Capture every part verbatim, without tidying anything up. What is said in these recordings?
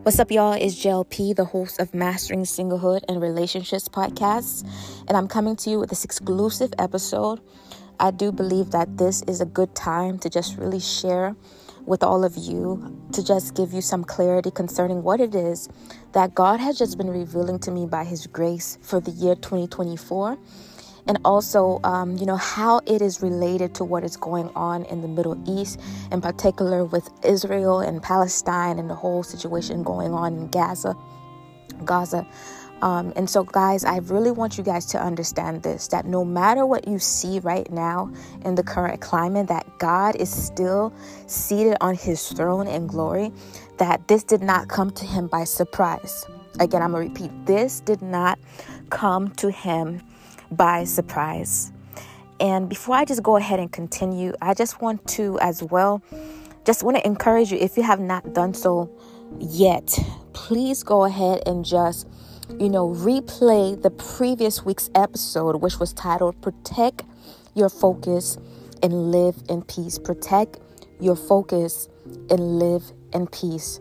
What's up, y'all? It's J L P, the host of Mastering Singlehood and Relationships podcasts, and I'm coming to you with this exclusive episode. I do believe that this is a good time to just really share with all of you, to just give you some clarity concerning what it is that God has just been revealing to me by His grace for the year twenty twenty-four. And also, um, you know, how it is related to what is going on in the Middle East, in particular with Israel and Palestine and the whole situation going on in Gaza, Gaza. Um, and so, guys, I really want you guys to understand this, that no matter what you see right now in the current climate, that God is still seated on His throne in glory, that this did not come to Him by surprise. Again, I'm going to repeat, this did not come to Him by surprise. And before I just go ahead and continue, I just want to as well, just want to encourage you, if you have not done so yet, please go ahead and just, you know, replay the previous week's episode, which was titled Protect Your Focus and Live in Peace. Protect your focus and live in peace.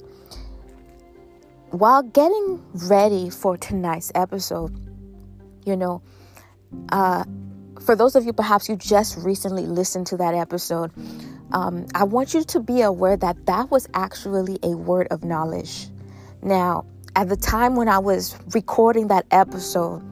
While getting ready for tonight's episode, you know, Uh, for those of you, perhaps you just recently listened to that episode, um, I want you to be aware that that was actually a word of knowledge. Now, at the time when I was recording that episode,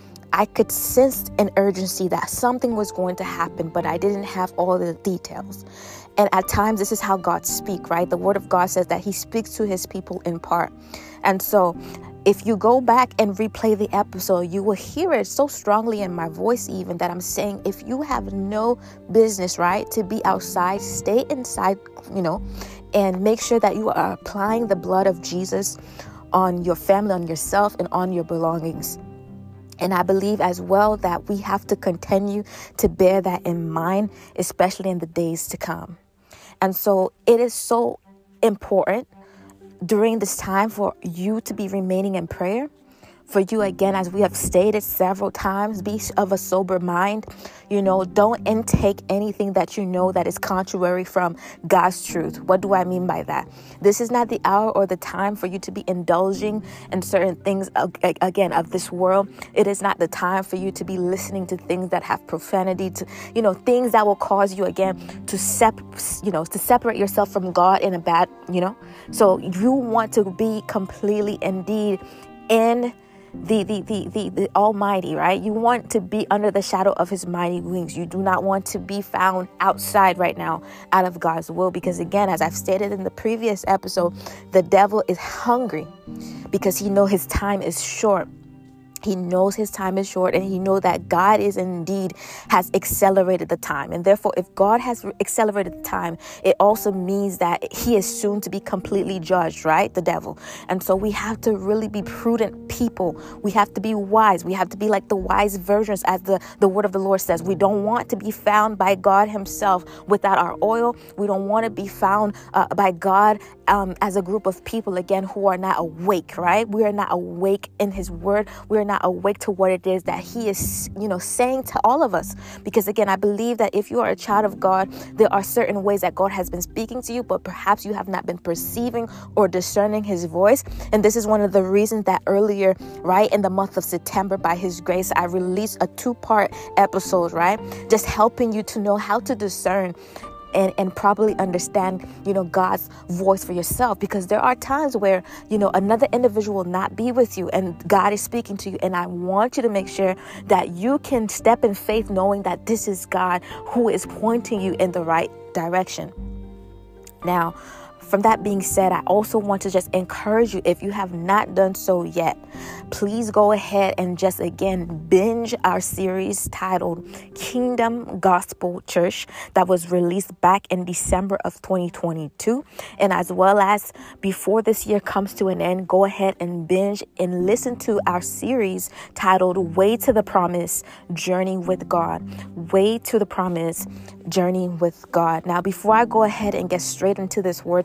I could sense an urgency that something was going to happen, but I didn't have all the details. And at times, this is how God speaks, right? The word of God says that He speaks to His people in part. And so if you go back and replay the episode, you will hear it so strongly in my voice even that I'm saying, if you have no business, right, to be outside, stay inside, you know, and make sure that you are applying the blood of Jesus on your family, on yourself, and on your belongings. And I believe as well that we have to continue to bear that in mind, especially in the days to come. And so it is so important during this time for you to be remaining in prayer. For you, again, as we have stated several times, be of a sober mind. You know, don't intake anything that you know that is contrary from God's truth. What do I mean by that? This is not the hour or the time for you to be indulging in certain things, again, of this world. It is not the time for you to be listening to things that have profanity, to, you know, things that will cause you, again, to sep- you know, to separate yourself from God in a bad, you know. So you want to be completely, indeed, in The, the the the the Almighty, right? You want to be under the shadow of His mighty wings. You do not want to be found outside right now, out of God's will. Because again, as I've stated in the previous episode, the devil is hungry because he knows his time is short. He knows his time is short, and he knows that God is indeed has accelerated the time. And therefore, if God has accelerated the time, it also means that he is soon to be completely judged, right? The devil. And so we have to really be prudent people. We have to be wise. We have to be like the wise virgins, as the, the word of the Lord says. We don't want to be found by God Himself without our oil. We don't want to be found uh, by God um, as a group of people, again, who are not awake, right? We are not awake in His word. We are not awake to what it is that He is, you know, saying to all of us. Because again, I believe that if you are a child of God, there are certain ways that God has been speaking to you, but perhaps you have not been perceiving or discerning His voice. And this is one of the reasons that earlier, right, in the month of September, by His grace, I released a two-part episode, right, just helping you to know how to discern And, and properly understand, you know, God's voice for yourself. Because there are times where, you know, another individual will not be with you and God is speaking to you. And I want you to make sure that you can step in faith knowing that this is God who is pointing you in the right direction. Now, from that being said, I also want to just encourage you, if you have not done so yet, please go ahead and just again binge our series titled Kingdom Gospel Church that was released back in December of twenty twenty-two. And as well as before this year comes to an end, go ahead and binge and listen to our series titled Way to the Promise, Journey with God. Way to the Promise, Journey with God. Now, before I go ahead and get straight into this word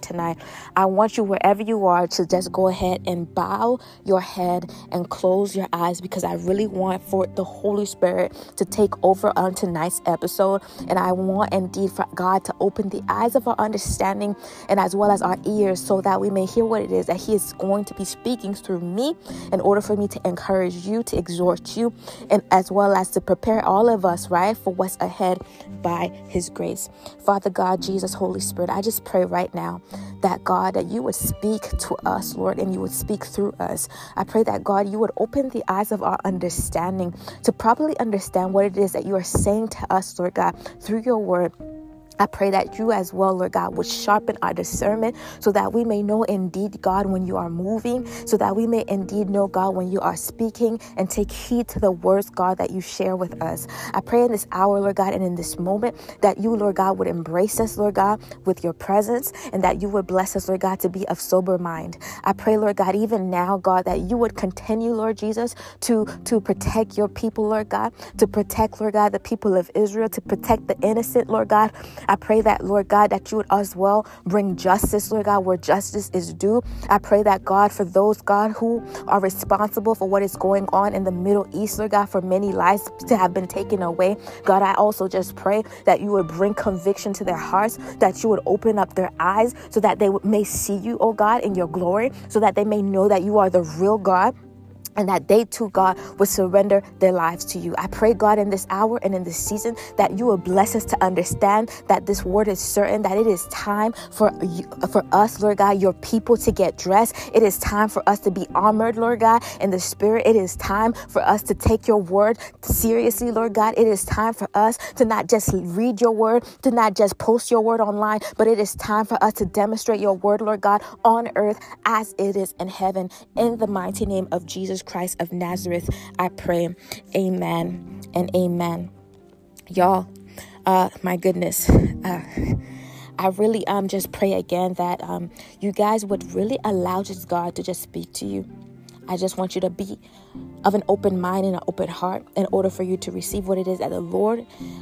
tonight, I want you, wherever you are, to just go ahead and bow your head and close your eyes, because I really want for the Holy Spirit to take over on tonight's episode. And I want indeed for God to open the eyes of our understanding and as well as our ears, so that we may hear what it is that He is going to be speaking through me, in order for me to encourage you, to exhort you, and as well as to prepare all of us, right, for what's ahead by His grace. Father God, Jesus, Holy Spirit, I just pray right now that God, that you would speak to us, Lord, and you would speak through us. I pray that God, you would open the eyes of our understanding to properly understand what it is that you are saying to us, Lord God, through your word. I pray that you as well, Lord God, would sharpen our discernment, so that we may know indeed, God, when you are moving, so that we may indeed know, God, when you are speaking, and take heed to the words, God, that you share with us. I pray in this hour, Lord God, and in this moment, that you, Lord God, would embrace us, Lord God, with your presence, and that you would bless us, Lord God, to be of sober mind. I pray, Lord God, even now, God, that you would continue, Lord Jesus, to, to protect your people, Lord God, to protect, Lord God, the people of Israel, to protect the innocent, Lord God. I pray that, Lord God, that you would as well bring justice, Lord God, where justice is due. I pray that, God, for those, God, who are responsible for what is going on in the Middle East, Lord God, for many lives to have been taken away, God, I also just pray that you would bring conviction to their hearts, that you would open up their eyes so that they may see you, oh God, in your glory, so that they may know that you are the real God, and that they too, God, would surrender their lives to you. I pray, God, in this hour and in this season, that you will bless us to understand that this word is certain, that it is time for you, for us, Lord God, your people, to get dressed. It is time for us to be armored, Lord God, in the spirit. It is time for us to take your word seriously, Lord God. It is time for us to not just read your word, to not just post your word online, but it is time for us to demonstrate your word, Lord God, on earth as it is in heaven. In the mighty name of Jesus Christ of Nazareth, I pray. Amen and amen. Y'all, uh, my goodness, uh, I really um just pray again that um you guys would really allow just God to just speak to you. I just want you to be of an open mind and an open heart in order for you to receive what it is that the Lord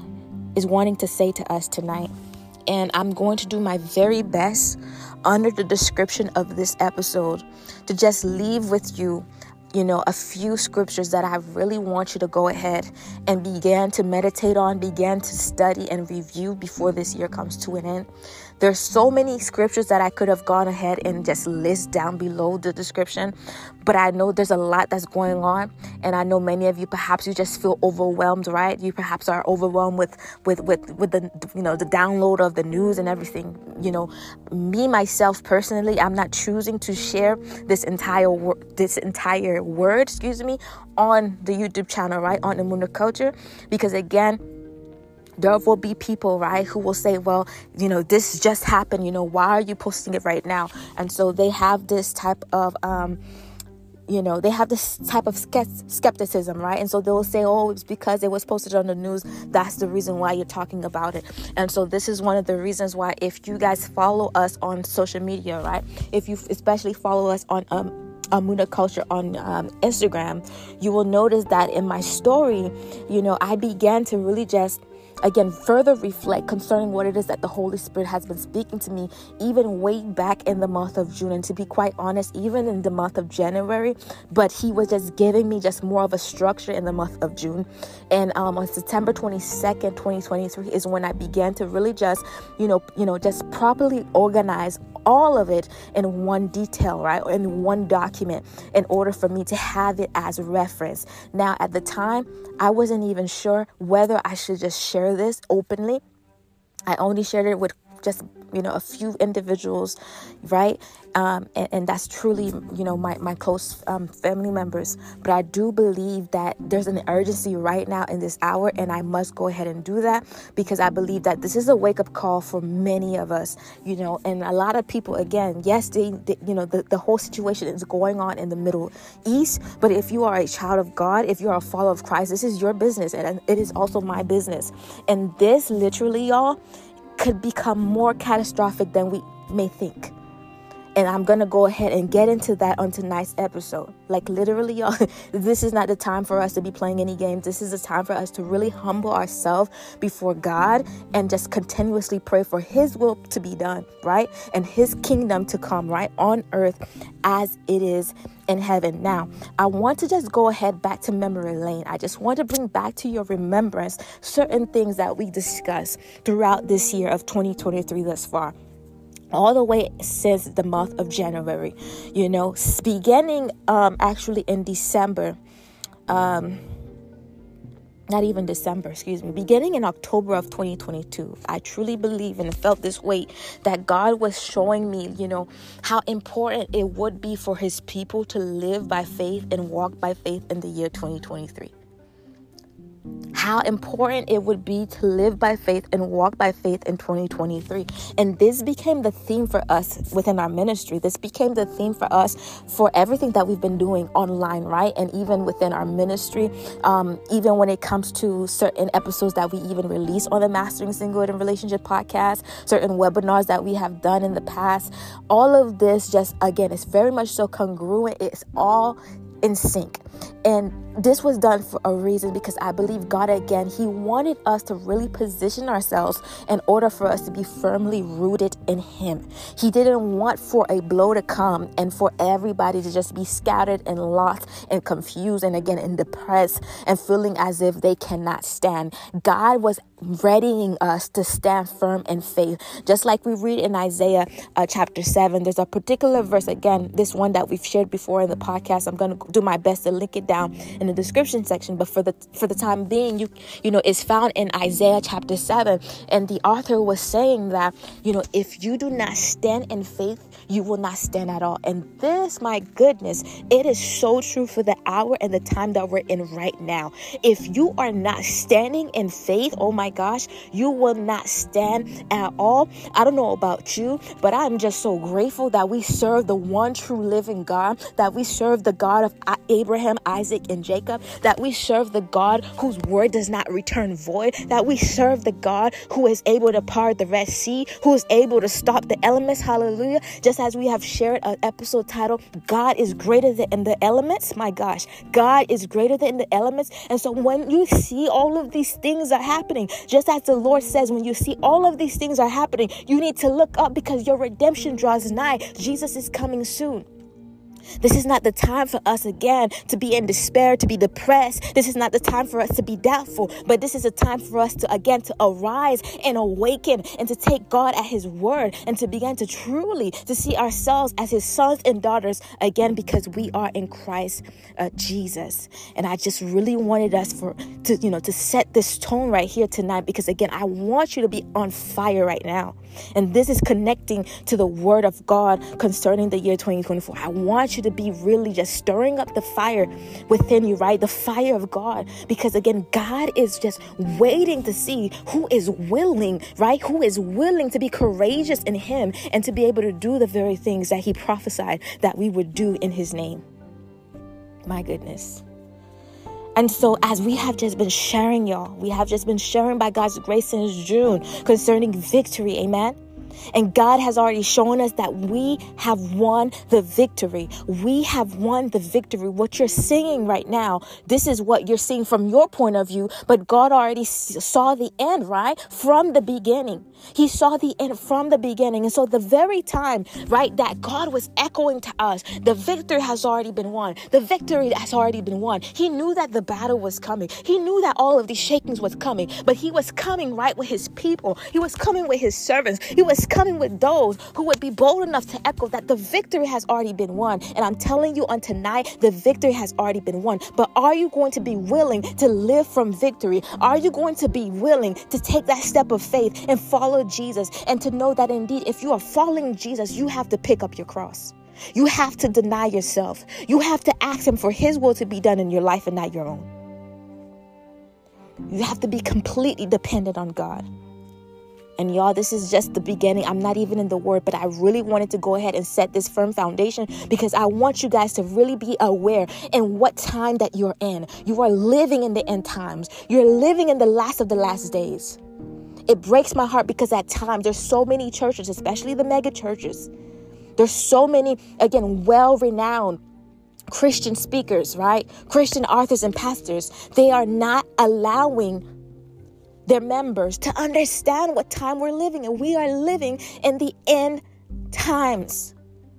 is wanting to say to us tonight. And I'm going to do my very best under the description of this episode to just leave with you, you know, a few scriptures that I really want you to go ahead and begin to meditate on, begin to study and review before this year comes to an end. There's so many scriptures that I could have gone ahead and just list down below the description, but I know there's a lot that's going on, and I know many of you, perhaps you just feel overwhelmed, right? You perhaps are overwhelmed with with with with the, you know, the download of the news and everything. You know, me myself personally, I'm not choosing to share this entire wor- this entire word, excuse me, on the YouTube channel, right, on Amuna Culture, because again, there will be people, right, who will say, well, you know, this just happened, you know, why are you posting it right now? And so they have this type of, um, you know, they have this type of skepticism, right? And so they'll say, oh, it's because it was posted on the news. That's the reason why you're talking about it. And so this is one of the reasons why, if you guys follow us on social media, right, if you especially follow us on um Amuna Culture on um, Instagram, you will notice that in my story, you know, I began to really just, again, further reflect concerning what it is that the Holy Spirit has been speaking to me, even way back in the month of June, and to be quite honest, even in the month of January. But he was just giving me just more of a structure in the month of June. And um, on September twenty-second, twenty twenty-three is when I began to really just, you know, you know, just properly organize all of it in one detail, right, or in one document, in order for me to have it as reference. Now, at the time, I wasn't even sure whether I should just share this openly. I only shared it with just, you know, a few individuals, right? Um, and, and that's truly, you know, my, my close um, family members. But I do believe that there's an urgency right now in this hour, and I must go ahead and do that, because I believe that this is a wake-up call for many of us, you know, and a lot of people, again, yes, they, they you know, the, the whole situation is going on in the Middle East, but if you are a child of God, if you're a follower of Christ, this is your business, and it is also my business. And this literally, y'all, could become more catastrophic than we may think. And I'm going to go ahead and get into that on tonight's episode. Like literally, y'all, this is not the time for us to be playing any games. This is the time for us to really humble ourselves before God and just continuously pray for his will to be done, right? And his kingdom to come, right? On earth as it is in heaven. Now, I want to just go ahead back to memory lane. I just want to bring back to your remembrance certain things that we discussed throughout this year of twenty twenty-three thus far. All the way since the month of January, you know, beginning um, actually in December, um, not even December, excuse me, beginning in October of twenty twenty-two, I truly believe and felt this weight that God was showing me, you know, how important it would be for his people to live by faith and walk by faith in the year twenty twenty-three. How important it would be to live by faith and walk by faith in twenty twenty-three. And this became the theme for us within our ministry. This became the theme for us for everything that we've been doing online, right? And even within our ministry, um, even when it comes to certain episodes that we even release on the Mastering Singlehood and Relationship podcast, certain webinars that we have done in the past, all of this just, again, it's very much so congruent. It's all in sync. And this was done for a reason, because I believe God, again, he wanted us to really position ourselves in order for us to be firmly rooted in him. He didn't want for a blow to come and for everybody to just be scattered and lost and confused and again and depressed and feeling as if they cannot stand. God was readying us to stand firm in faith. Just like we read in Isaiah uh, chapter seven, there's a particular verse, again, this one that we've shared before in the podcast. I'm going to do my best to link it down in the description section, but for the for the time being, you you know, it's found in Isaiah chapter seven, and the author was saying that, you know, if you do not stand in faith, you will not stand at all. And this, my goodness, it is so true for the hour and the time that we're in right now. If you are not standing in faith, oh my gosh, you will not stand at all. I don't know about you, but I'm just so grateful that we serve the one true living God, that we serve the God of Abraham, Isaac, and Jacob, that we serve the God whose word does not return void, that we serve the God who is able to part the Red Sea, who is able to stop the elements. Hallelujah. Just as we have shared an episode titled, God is greater than the elements. My gosh, God is greater than the elements. And so when you see all of these things are happening, just as the Lord says, when you see all of these things are happening, you need to look up, because your redemption draws nigh. Jesus is coming soon. This is not the time for us, again, to be in despair, to be depressed. This is not the time for us to be doubtful, but this is a time for us to, again, to arise and awaken and to take God at his word and to begin to truly to see ourselves as his sons and daughters, again, because we are in Christ uh, Jesus. And I just really wanted us for to, you know, to set this tone right here tonight, because, again, I want you to be on fire right now. And this is connecting to the word of God concerning the year twenty twenty-four. I want you to be really just stirring up the fire within you, right? The fire of God. Because, again, God is just waiting to see who is willing, right? Who is willing to be courageous in him and to be able to do the very things that he prophesied that we would do in his name. My goodness. And so as we have just been sharing, y'all, we have just been sharing by God's grace since June concerning victory. Amen. And God has already shown us that we have won the victory. We have won the victory. What you're seeing right now, this is what you're seeing from your point of view. But God already saw the end, right? From the beginning. He saw the end from the beginning. And so the very time, right, that God was echoing to us, the victory has already been won. The victory has already been won. He knew that the battle was coming. He knew that all of these shakings was coming. But he was coming, right, with his people. He was coming with his servants. He was coming with those who would be bold enough to echo that the victory has already been won. And I'm telling you on tonight, the victory has already been won. But are you going to be willing to live from victory? Are you going to be willing to take that step of faith and follow Jesus, and to know that indeed, if you are following Jesus, you have to pick up your cross. You have to deny yourself. You have to ask him for his will to be done in your life and not your own. You have to be completely dependent on God. And y'all, this is just the beginning. I'm not even in the word, but I really wanted to go ahead and set this firm foundation, because I want you guys to really be aware in what time that you're in. You are living in the end times. You're living in the last of the last days. It breaks my heart, because at times there's so many churches, especially the mega churches, There's so many, again, well-renowned Christian speakers, right? Christian authors and pastors. They are not allowing their members to understand what time we're living in. We are living in the end times.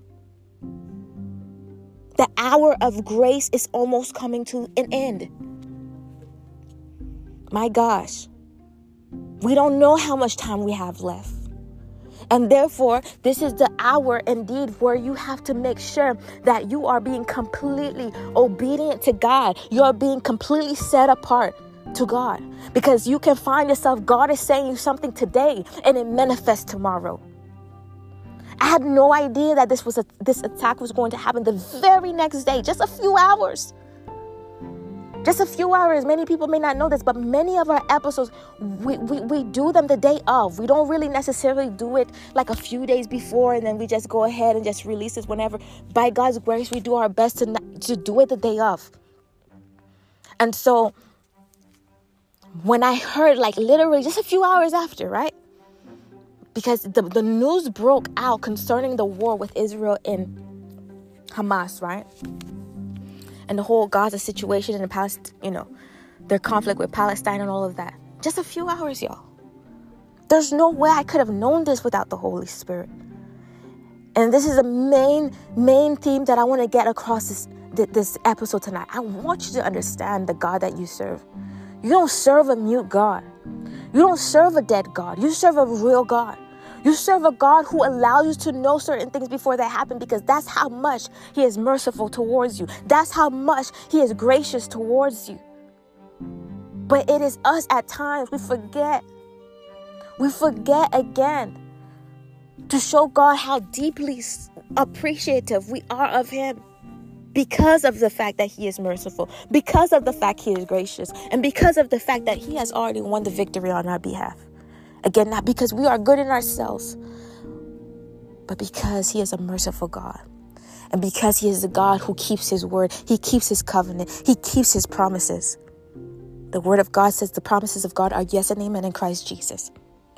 The hour of grace is almost coming to an end. My gosh. We don't know how much time we have left. And therefore, this is the hour indeed where you have to make sure that you are being completely obedient to God. You are being completely set apart to God. Because you can find yourself, God is saying something today and it manifests tomorrow. I had no idea that this was a, this attack was going to happen the very next day, just a few hours. Just a few hours. Many people may not know this, but many of our episodes, we, we, we do them the day of. We don't really necessarily do it like a few days before and then we just go ahead and just release it whenever. By God's grace, we do our best to, not, to do it the day of. And so when I heard, like literally just a few hours after, right? Because the, the news broke out concerning the war with Israel and Hamas, right? And the whole Gaza situation and the past, you know, their conflict with Palestine and all of that. Just a few hours, y'all. There's no way I could have known this without the Holy Spirit. And this is the main, main theme that I want to get across this, this episode tonight. I want you to understand the God that you serve. You don't serve a mute God. You don't serve a dead God. You serve a real God. You serve a God who allows you to know certain things before they happen because that's how much he is merciful towards you. That's how much he is gracious towards you. But it is us at times, we forget. We forget again to show God how deeply appreciative we are of him because of the fact that he is merciful, because of the fact he is gracious, and because of the fact that he has already won the victory on our behalf. Again, not because we are good in ourselves, but because he is a merciful God. And because he is a God who keeps his word, he keeps his covenant, he keeps his promises. The word of God says the promises of God are yes and amen in Christ Jesus.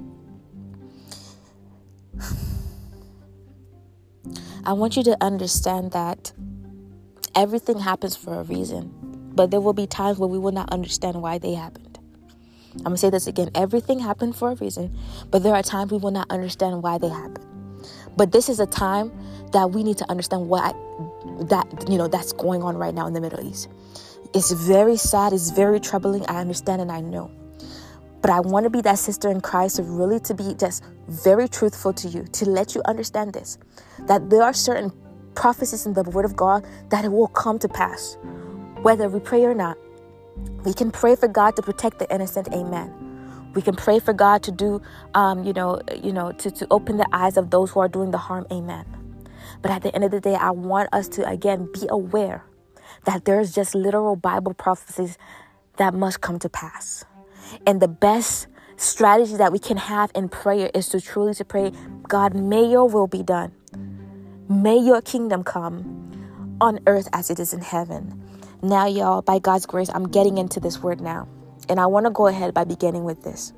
I want you to understand that everything happens for a reason, but there will be times where we will not understand why they happened. I'm going to say this again. Everything happened for a reason, but there are times we will not understand why they happen. But this is a time that we need to understand why that, you know, that's going on right now in the Middle East. It's very sad. It's very troubling. I understand and I know. But I want to be that sister in Christ to really to be just very truthful to you, to let you understand this, that there are certain prophecies in the word of God that it will come to pass, whether we pray or not. We can pray for God to protect the innocent. Amen. We can pray for God to do, um, you know, you know, to, to open the eyes of those who are doing the harm. Amen. But at the end of the day, I want us to, again, be aware that there's just literal Bible prophecies that must come to pass. And the best strategy that we can have in prayer is to truly to pray, God, may your will be done. May your kingdom come on earth as it is in heaven. Now, y'all, by God's grace, I'm getting into this word now. And I want to go ahead by beginning with this.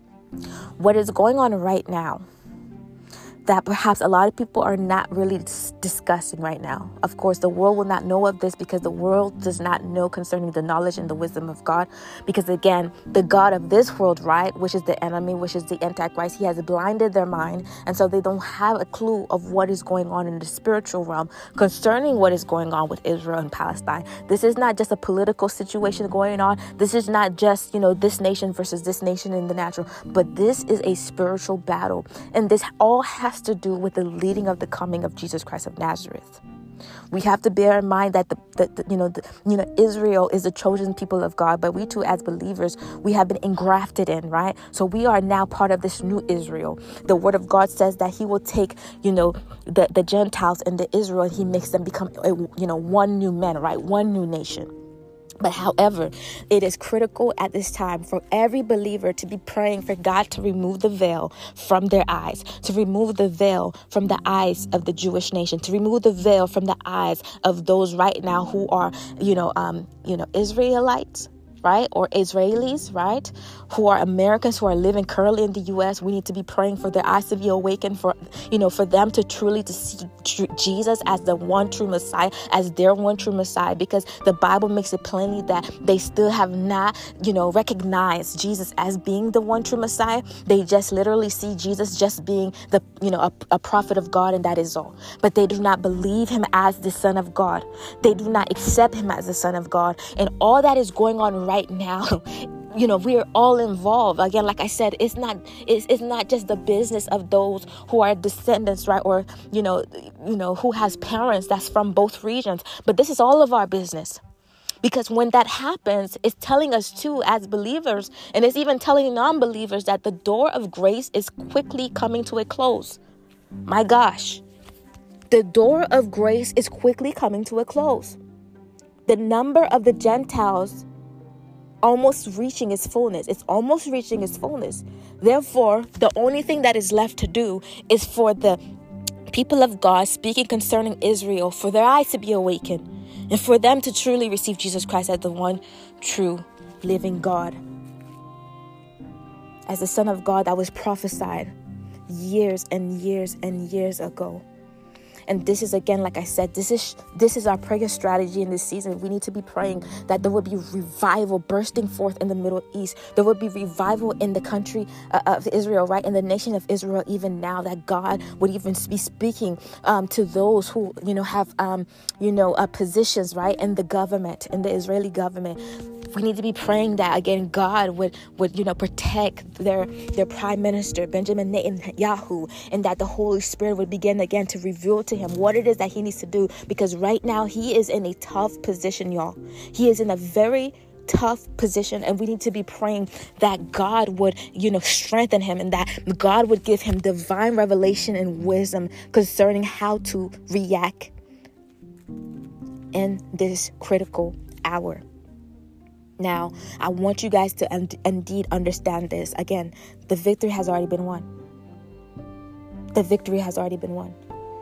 What is going on right now that perhaps a lot of people are not really dis- discussing right now. Of course, the world will not know of this because the world does not know concerning the knowledge and the wisdom of God. Because again, the God of this world, right, which is the enemy, which is the Antichrist, he has blinded their mind. And so they don't have a clue of what is going on in the spiritual realm concerning what is going on with Israel and Palestine. This is not just a political situation going on. This is not just, you know, this nation versus this nation in the natural, but this is a spiritual battle. And this all has to do with the leading of the coming of Jesus Christ of Nazareth. We have to bear in mind that the, the, the you know the, you know Israel is the chosen people of God, but we too as believers we have been engrafted in, right? So we are now part of this new Israel. The Word of God says that He will take you know the the Gentiles and the Israel, and He makes them become a, you know one new man, right? One new nation. But however, it is critical at this time for every believer to be praying for God to remove the veil from their eyes, to remove the veil from the eyes of the Jewish nation, to remove the veil from the eyes of those right now who are, you know, um, you know, Israelites, right? Or Israelis, right? who are Americans, who are living currently in the U S, we need to be praying for their eyes to be awakened, for, you know, for them to truly to see tr- Jesus as the one true Messiah, as their one true Messiah, because the Bible makes it plainly that they still have not, you know, recognized Jesus as being the one true Messiah. They just literally see Jesus just being the, you know, a, a prophet of God, and that is all. But they do not believe him as the Son of God. They do not accept him as the Son of God. And all that is going on right now, you know, we are all involved. Again, like I said, it's not it's, it's not just the business of those who are descendants, right? Or, you know, you know, who has parents that's from both regions. But this is all of our business. Because when that happens, it's telling us too, as believers, and it's even telling non-believers, that the door of grace is quickly coming to a close. My gosh, the door of grace is quickly coming to a close. The number of the Gentiles almost reaching its fullness. It's almost reaching its fullness. Therefore, the only thing that is left to do is for the people of God speaking concerning Israel, for their eyes to be awakened, and for them to truly receive Jesus Christ as the one true living God, as the Son of God that was prophesied years and years and years ago. And this is, again, like I said, this is this is our prayer strategy in this season. We need to be praying that there would be revival bursting forth in the Middle East. There would be revival in the country uh, of Israel, right? In the nation of Israel, even now, that God would even be speaking um, to those who, you know, have, um, you know, uh, positions, right, in the government, in the Israeli government. We need to be praying that, again, God would, would you know, protect their their prime minister, Benjamin Netanyahu, and that the Holy Spirit would begin again to reveal to him what it is that he needs to do. Because right now he is in a tough position, y'all. He is in a very tough position, and we need to be praying that God would, you know, strengthen him, and that God would give him divine revelation and wisdom concerning how to react in this critical hour. Now, I want you guys to un- indeed understand this. Again, the victory has already been won. The victory has already been won.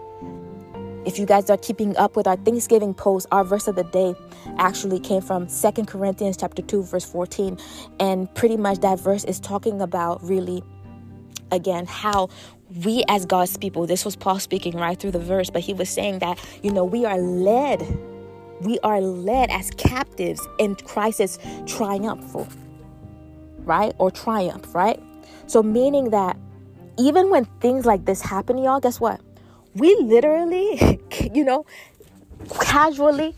If you guys are keeping up with our Thanksgiving post, our verse of the day actually came from Second Corinthians chapter two, verse fourteen. And pretty much that verse is talking about really, again, how we as God's people, this was Paul speaking right through the verse, but he was saying that, you know, we are led We are led as captives in Christ's triumphal, right? Or triumph, right? So meaning that even when things like this happen, y'all, guess what? We literally, you know, casually,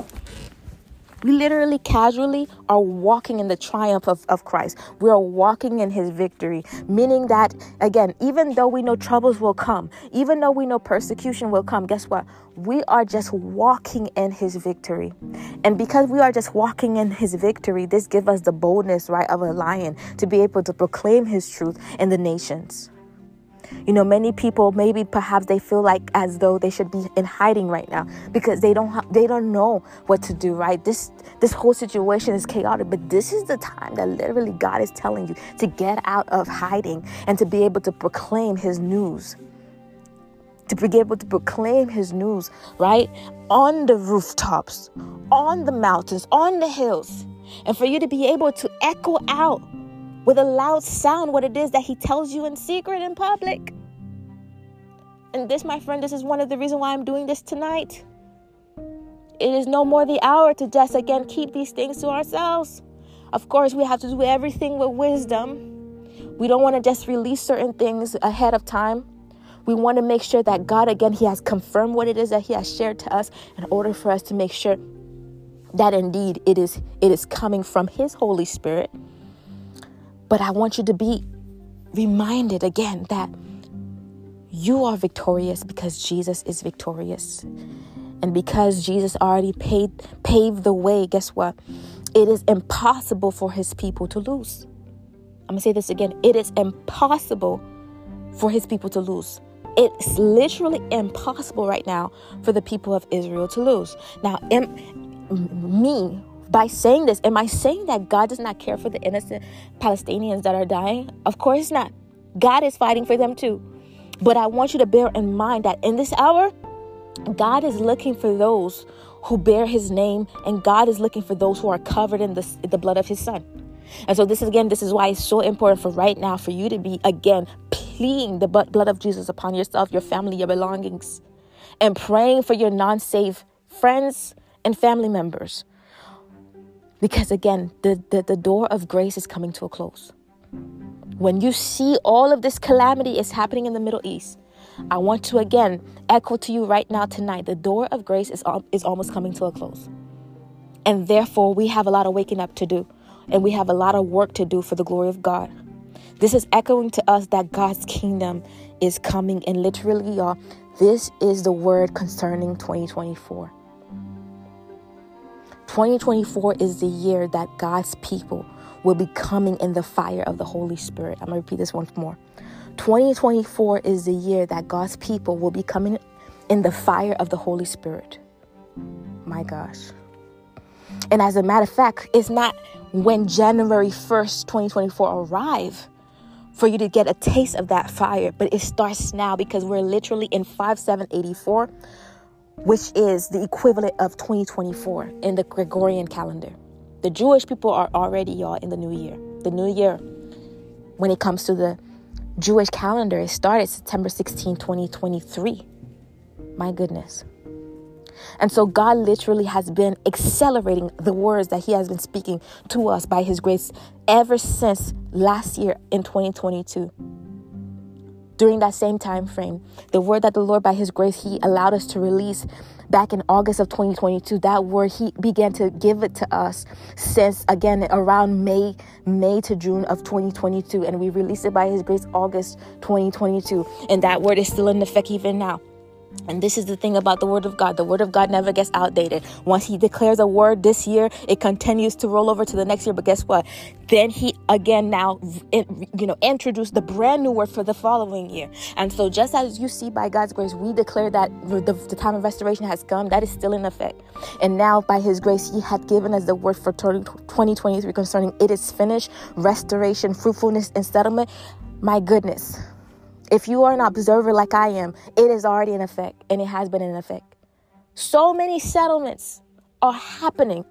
we literally casually are walking in the triumph of, of Christ. We are walking in his victory, meaning that, again, even though we know troubles will come, even though we know persecution will come, guess what? We are just walking in his victory. And because we are just walking in his victory, this gives us the boldness, right, of a lion to be able to proclaim his truth in the nations. You know, many people, maybe perhaps they feel like as though they should be in hiding right now because they don't ha- they don't know what to do, right? This this whole situation is chaotic, but this is the time that literally God is telling you to get out of hiding and to be able to proclaim his news. To be able to proclaim his news, right? On the rooftops, on the mountains, on the hills. And for you to be able to echo out with a loud sound what it is that he tells you in secret in public. And this, my friend, this is one of the reasons why I'm doing this tonight. It is no more the hour to just, again, keep these things to ourselves. Of course, we have to do everything with wisdom. We don't want to just release certain things ahead of time. We want to make sure that God, again, he has confirmed what it is that he has shared to us in order for us to make sure that indeed it is it is coming from his Holy Spirit. But I want you to be reminded again that you are victorious because Jesus is victorious. And because Jesus already paid, paved the way, guess what? It is impossible for his people to lose. I'm going to say this again. It is impossible for his people to lose. It's literally impossible right now for the people of Israel to lose. Now, am, me... By saying this, am I saying that God does not care for the innocent Palestinians that are dying? Of course not. God is fighting for them too. But I want you to bear in mind that in this hour, God is looking for those who bear his name, and God is looking for those who are covered in the, the blood of his son. And so this is, again, this is why it's so important for right now for you to be, again, pleading the blood of Jesus upon yourself, your family, your belongings, and praying for your non-saved friends and family members. Because again, the, the, the door of grace is coming to a close. When you see all of this calamity is happening in the Middle East, I want to again echo to you right now tonight, the door of grace is, is almost coming to a close. And therefore, we have a lot of waking up to do. And we have a lot of work to do for the glory of God. This is echoing to us that God's kingdom is coming. And literally, y'all, this is the word concerning twenty twenty-four. twenty twenty-four is the year that God's people will be coming in the fire of the Holy Spirit. I'm going to repeat this once more. twenty twenty-four is the year that God's people will be coming in the fire of the Holy Spirit. My gosh. And as a matter of fact, it's not when January first, twenty twenty-four arrive for you to get a taste of that fire, but it starts now because we're literally in five seven eighty-four, which is the equivalent of twenty twenty-four in the Gregorian calendar. The Jewish people are already, y'all, in the new year. The new year, when it comes to the Jewish calendar, it started September sixteenth, twenty twenty-three. My goodness. And so God literally has been accelerating the words that he has been speaking to us by his grace ever since last year in twenty twenty-two. During that same time frame, the word that the Lord by his grace, he allowed us to release back in August of twenty twenty-two, that word, he began to give it to us since, again, around May, May to June of twenty twenty-two. And we released it by his grace August twenty twenty-two. And that word is still in effect even now. And this is the thing about the word of God. The word of God never gets outdated. Once he declares a word this year, it continues to roll over to the next year. But guess what? Then he again now, you know, introduced the brand new word for the following year. And so just as you see by God's grace, we declare that the, the time of restoration has come. That is still in effect. And now by his grace, he had given us the word for twenty twenty-three concerning it is finished, restoration, fruitfulness, and settlement. My goodness. If you are an observer like I am, it is already in effect, and it has been in effect. So many settlements are happening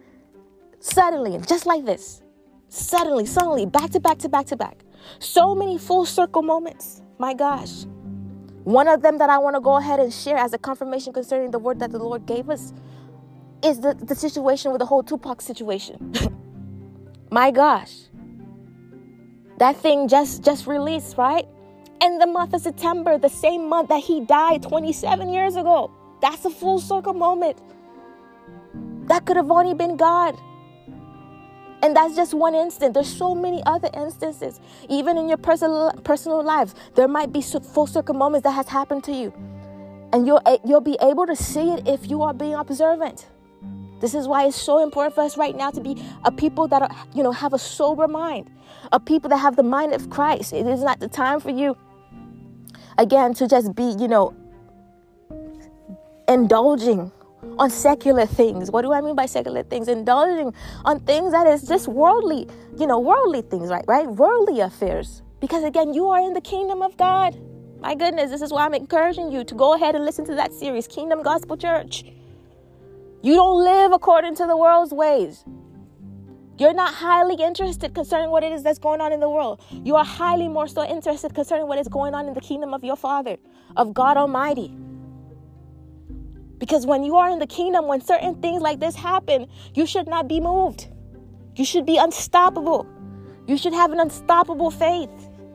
suddenly, just like this. Suddenly, suddenly, back to back to back to back. So many full circle moments. My gosh. One of them that I want to go ahead and share as a confirmation concerning the word that the Lord gave us is the, the situation with the whole Tupac situation. My gosh. That thing just, just released, right? In the month of September, the same month that he died twenty-seven years ago. That's a full circle moment. That could have only been God. And that's just one instant. There's so many other instances. Even in your personal personal lives, there might be full circle moments that has happened to you. And you'll, you'll be able to see it if you are being observant. This is why it's so important for us right now to be a people that are, you know, have a sober mind. A people that have the mind of Christ. It is not the time for you, again, to just be, you know, indulging on secular things. What do I mean by secular things? Indulging on things that is just worldly, you know, worldly things, right? Right? Worldly affairs. Because again, you are in the kingdom of God. My goodness, this is why I'm encouraging you to go ahead and listen to that series, Kingdom Gospel Church. You don't live according to the world's ways. You're not highly interested concerning what it is that's going on in the world. You are highly more so interested concerning what is going on in the kingdom of your Father, of God Almighty. Because when you are in the kingdom, when certain things like this happen, you should not be moved. You should be unstoppable. You should have an unstoppable faith.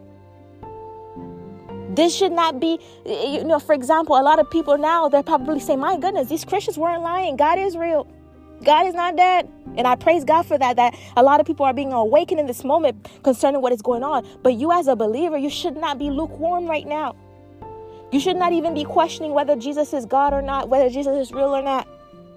This should not be, you know, for example, a lot of people now, they're probably saying, my goodness, these Christians weren't lying. God is real. God is not dead. And I praise God for that, that a lot of people are being awakened in this moment concerning what is going on. But you as a believer, you should not be lukewarm right now. You should not even be questioning whether Jesus is God or not, whether Jesus is real or not.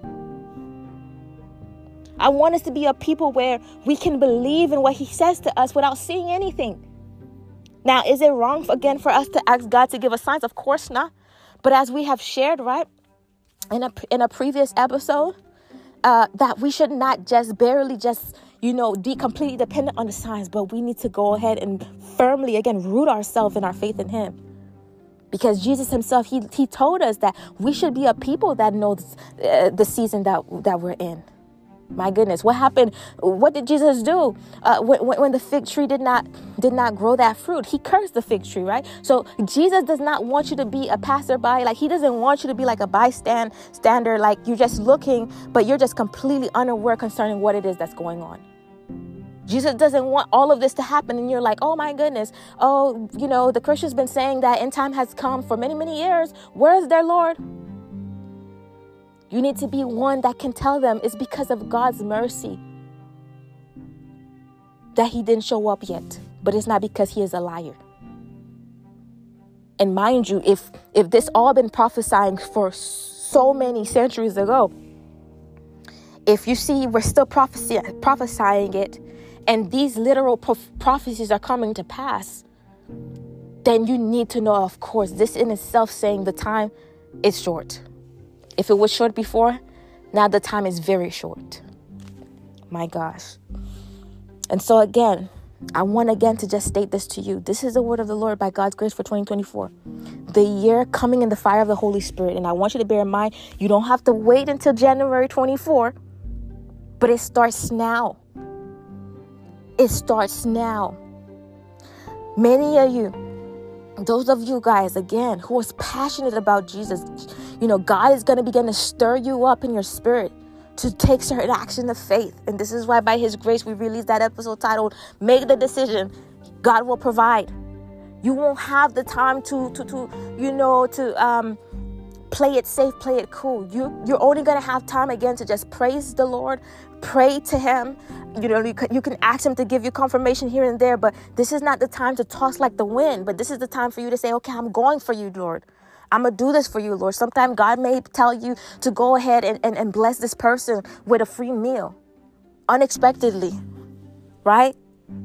I want us to be a people where we can believe in what he says to us without seeing anything. Now, is it wrong, again, for us to ask God to give us signs? Of course not. But as we have shared, right, in a, in a previous episode, uh, that we should not just barely just, you know, be completely dependent on the signs, but we need to go ahead and firmly, again, root ourselves in our faith in him. Because Jesus himself, he, he told us that we should be a people that knows uh, the season that, that we're in. My goodness, what happened? What did Jesus do uh, when, when the fig tree did not did not grow that fruit? He cursed the fig tree, right? So Jesus does not want you to be a passerby. Like, he doesn't want you to be like a bystander, like you're just looking, but you're just completely unaware concerning what it is that's going on. Jesus doesn't want all of this to happen, and you're like, oh my goodness, oh, you know, the Christian's been saying that end time has come for many, many years. Where is their Lord? You need to be one that can tell them it's because of God's mercy that he didn't show up yet. But it's not because he is a liar. And mind you, if if this all been prophesying for so many centuries ago, if you see we're still prophecy, prophesying it, and these literal prof- prophecies are coming to pass, then you need to know, of course, this in itself saying the time is short. If it was short before, now the time is very short. My gosh. And so again, I want again to just state this to you. This is the word of the Lord by God's grace for twenty twenty-four. The year coming in the fire of the Holy Spirit. And I want you to bear in mind, you don't have to wait until January twenty-fourth, but it starts now. It starts now. Many of you, those of you guys, again, who is passionate about Jesus, you know, God is going to begin to stir you up in your spirit to take certain action of faith. And this is why by his grace, we released that episode titled, Make the Decision. God will provide. You won't have the time to, to, to you know, to um, play it safe, play it cool. You, you're only going to have time again to just praise the Lord, pray to him. You know, you can, you can ask him to give you confirmation here and there, but this is not the time to toss like the wind. But this is the time for you to say, okay, I'm going for you, Lord. I'm going to do this for you, Lord. Sometimes God may tell you to go ahead and, and, and bless this person with a free meal unexpectedly, right?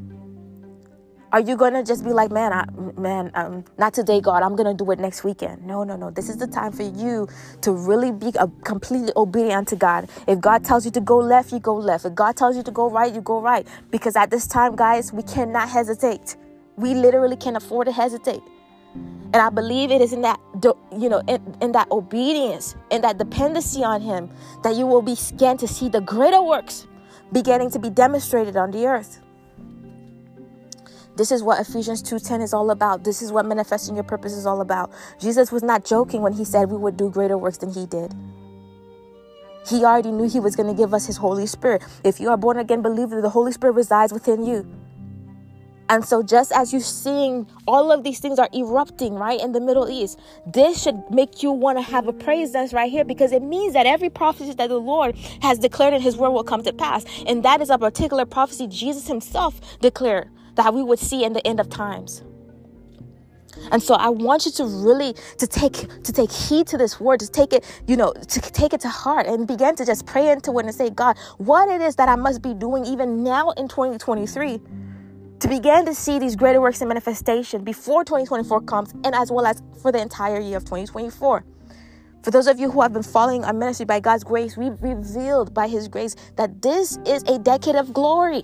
Are you going to just be like, man, I, man, um, not today, God, I'm going to do it next weekend? No, no, no. This is the time for you to really be a, completely obedient to God. If God tells you to go left, you go left. If God tells you to go right, you go right. Because at this time, guys, we cannot hesitate. We literally can't afford to hesitate. And I believe it is in that, you know, in, in that obedience and that dependency on him that you will begin to see the greater works beginning to be demonstrated on the earth. This is what Ephesians two ten is all about. This is what manifesting your purpose is all about. Jesus was not joking when he said we would do greater works than he did. He already knew he was going to give us his Holy Spirit. If you are born again believer, the Holy Spirit resides within you. And so just as you're seeing all of these things are erupting right in the Middle East, this should make you want to have a praise dance right here, because it means that every prophecy that the Lord has declared in his word will come to pass. And that is a particular prophecy Jesus himself declared that we would see in the end of times. And so I want you to really to take to take heed to this word, to take it, you know, to take it to heart and begin to just pray into it and say, God, what it is that I must be doing even now in twenty twenty-three to begin to see these greater works in manifestation before twenty twenty-four comes, and as well as for the entire year of twenty twenty-four. For those of you who have been following our ministry by God's grace, we've revealed by his grace that this is a decade of glory.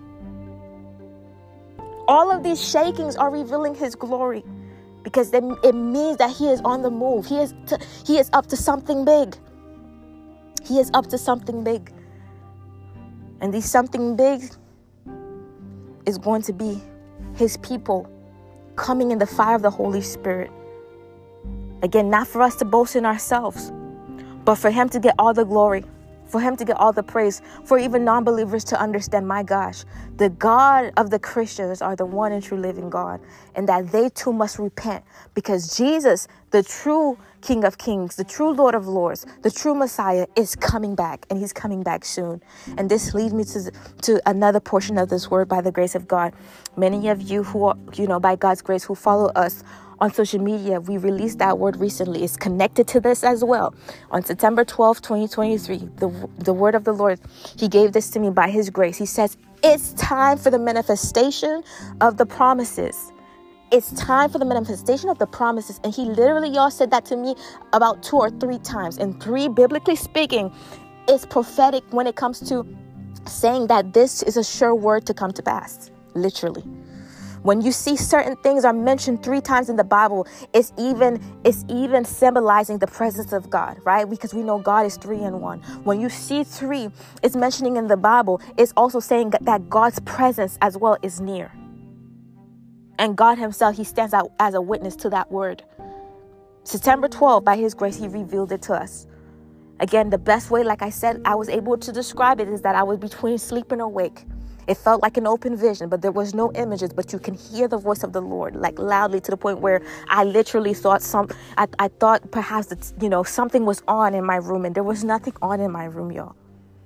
All of these shakings are revealing his glory, because then it means that he is on the move. He is to, he is up to something big. He is up to something big. And this something big is going to be his people coming in the fire of the Holy Spirit. Again, not for us to boast in ourselves, but for him to get all the glory, for him to get all the praise, for even non-believers to understand, my gosh, the God of the Christians are the one and true living God, and that they too must repent, because Jesus, the true King of Kings, the true Lord of Lords, the true Messiah is coming back, and he's coming back soon. And this leads me to, to another portion of this word by the grace of God. Many of you who are, you know, by God's grace, who follow us on social media, we released that word recently. It's connected to this as well. On September twelfth, twenty twenty-three, the, the word of the Lord, he gave this to me by his grace. He says, it's time for the manifestation of the promises. It's time for the manifestation of the promises. And he literally, y'all, said that to me about two or three times. And three, biblically speaking, is prophetic when it comes to saying that this is a sure word to come to pass. Literally. When you see certain things are mentioned three times in the Bible, it's even it's even symbolizing the presence of God, right? Because we know God is three in one. When you see three, it's mentioning in the Bible, it's also saying that God's presence as well is near. And God himself, he stands out as a witness to that word. September twelfth, by his grace, he revealed it to us. Again, the best way, like I said, I was able to describe it is that I was between sleep and awake. It felt like an open vision, but there was no images, but you can hear the voice of the Lord, like loudly, to the point where I literally thought some, I, I thought perhaps that, you know, something was on in my room, and there was nothing on in my room, y'all.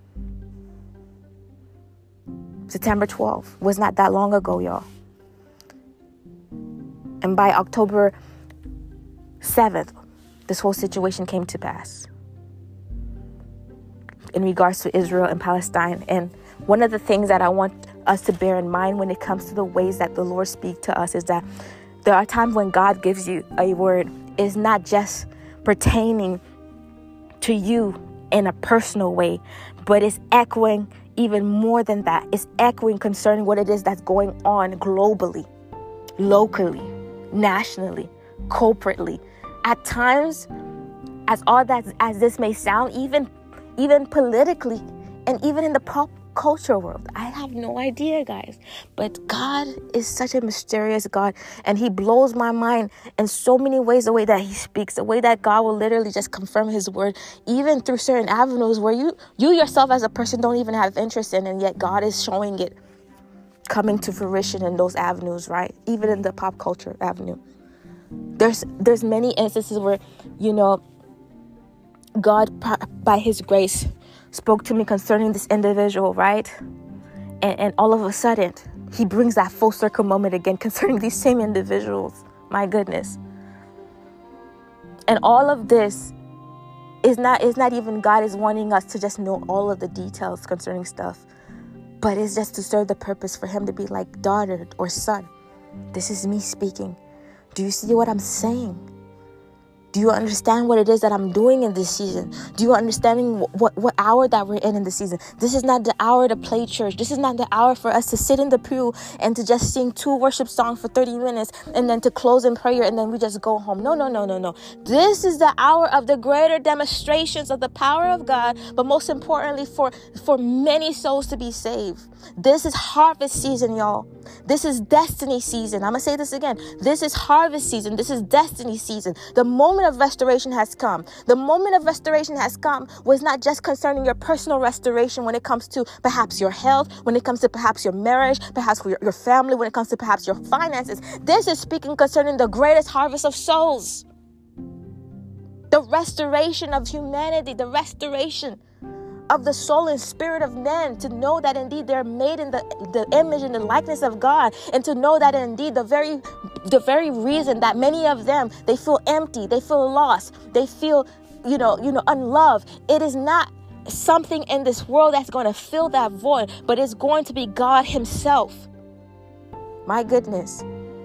September twelfth was not that long ago, y'all. And by October seventh, this whole situation came to pass in regards to Israel and Palestine. And one of the things that I want us to bear in mind when it comes to the ways that the Lord speaks to us is that there are times when God gives you a word. It's not just pertaining to you in a personal way, but it's echoing even more than that. It's echoing concerning what it is that's going on globally, locally, nationally, corporately. At times, as all that as this may sound, even even politically, and even in the pop culture world, I have no idea, guys. But God is such a mysterious God, and he blows my mind in so many ways. The way that he speaks, the way that God will literally just confirm his word, even through certain avenues where you you yourself as a person don't even have interest in, and yet God is showing it coming to fruition in those avenues, right? Even in the pop culture avenue. There's there's many instances where, you know, God, by his grace, spoke to me concerning this individual, right? And, and all of a sudden, he brings that full circle moment again concerning these same individuals. My goodness. And all of this is not, is not even God is wanting us to just know all of the details concerning stuff, but it's just to serve the purpose for him to be like, daughter or son, this is me speaking. Do you see what I'm saying? Do you understand what it is that I'm doing in this season? Do you understand what, what, what hour that we're in in this season? This is not the hour to play church. This is not the hour for us to sit in the pew and to just sing two worship songs for thirty minutes and then to close in prayer and then we just go home. No, no, no, no, no. This is the hour of the greater demonstrations of the power of God, but most importantly for, for many souls to be saved. This is harvest season, y'all. This is destiny season. I'm going to say this again. This is harvest season. This is destiny season. The moment of restoration has come. The moment of restoration has come was not just concerning your personal restoration when it comes to perhaps your health, when it comes to perhaps your marriage, perhaps your, your family, when it comes to perhaps your finances. This is speaking concerning the greatest harvest of souls. The restoration of humanity, the restoration of the soul and spirit of men, to know that indeed they're made in the, the image and the likeness of God, and to know that indeed the very the very reason that many of them, they feel empty, they feel lost, they feel, you know, you know, unloved. It is not something in this world that's going to fill that void, but it's going to be God himself. My goodness.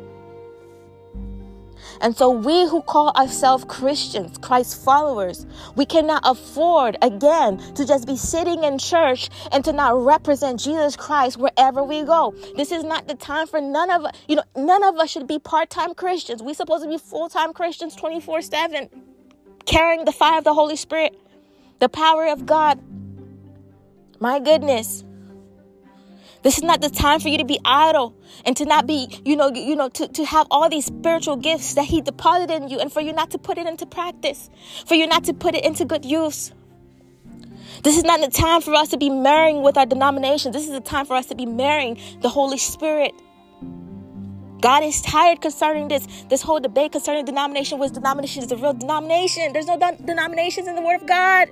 And so we who call ourselves Christians, Christ followers, we cannot afford, again, to just be sitting in church and to not represent Jesus Christ wherever we go. This is not the time for none of us, you know, none of us should be part-time Christians. We're supposed to be full-time Christians twenty-four seven, carrying the fire of the Holy Spirit, the power of God. My goodness. This is not the time for you to be idle and to not be, you know, you know, to, to have all these spiritual gifts that he deposited in you, and for you not to put it into practice, for you not to put it into good use. This is not the time for us to be marrying with our denomination. This is the time for us to be marrying the Holy Spirit. God is tired concerning this, this whole debate concerning denomination. Which denomination is the real denomination? There's no denominations in the Word of God.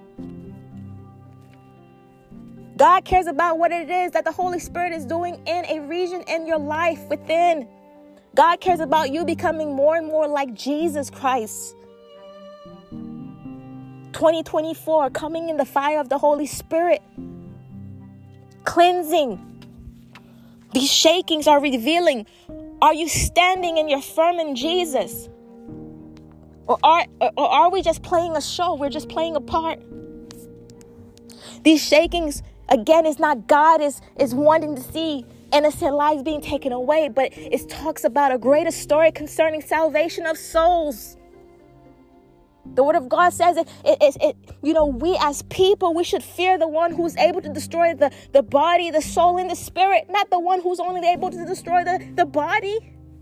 God cares about what it is that the Holy Spirit is doing in a region in your life within. God cares about you becoming more and more like Jesus Christ. twenty twenty-four, coming in the fire of the Holy Spirit. Cleansing. These shakings are revealing. Are you standing and you're firm in Jesus? Or are, or are we just playing a show? We're just playing a part. These shakings, again, it's not God is, is wanting to see innocent lives being taken away, but it talks about a greater story concerning salvation of souls. The word of God says it, it, it, it, you know, we as people, we should fear the one who's able to destroy the, the body, the soul, and the spirit, not the one who's only able to destroy the, the body.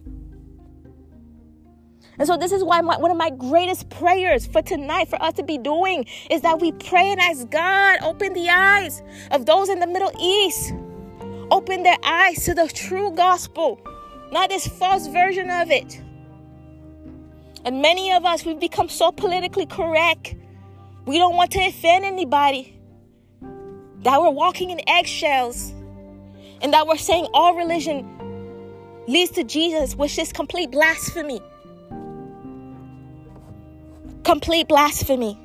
And so this is why my, one of my greatest prayers for tonight, for us to be doing, is that we pray and ask God, open the eyes of those in the Middle East. Open their eyes to the true gospel, not this false version of it. And many of us, we've become so politically correct. We don't want to offend anybody. That we're walking in eggshells. And that we're saying all religion leads to Jesus, which is complete blasphemy. Complete blasphemy.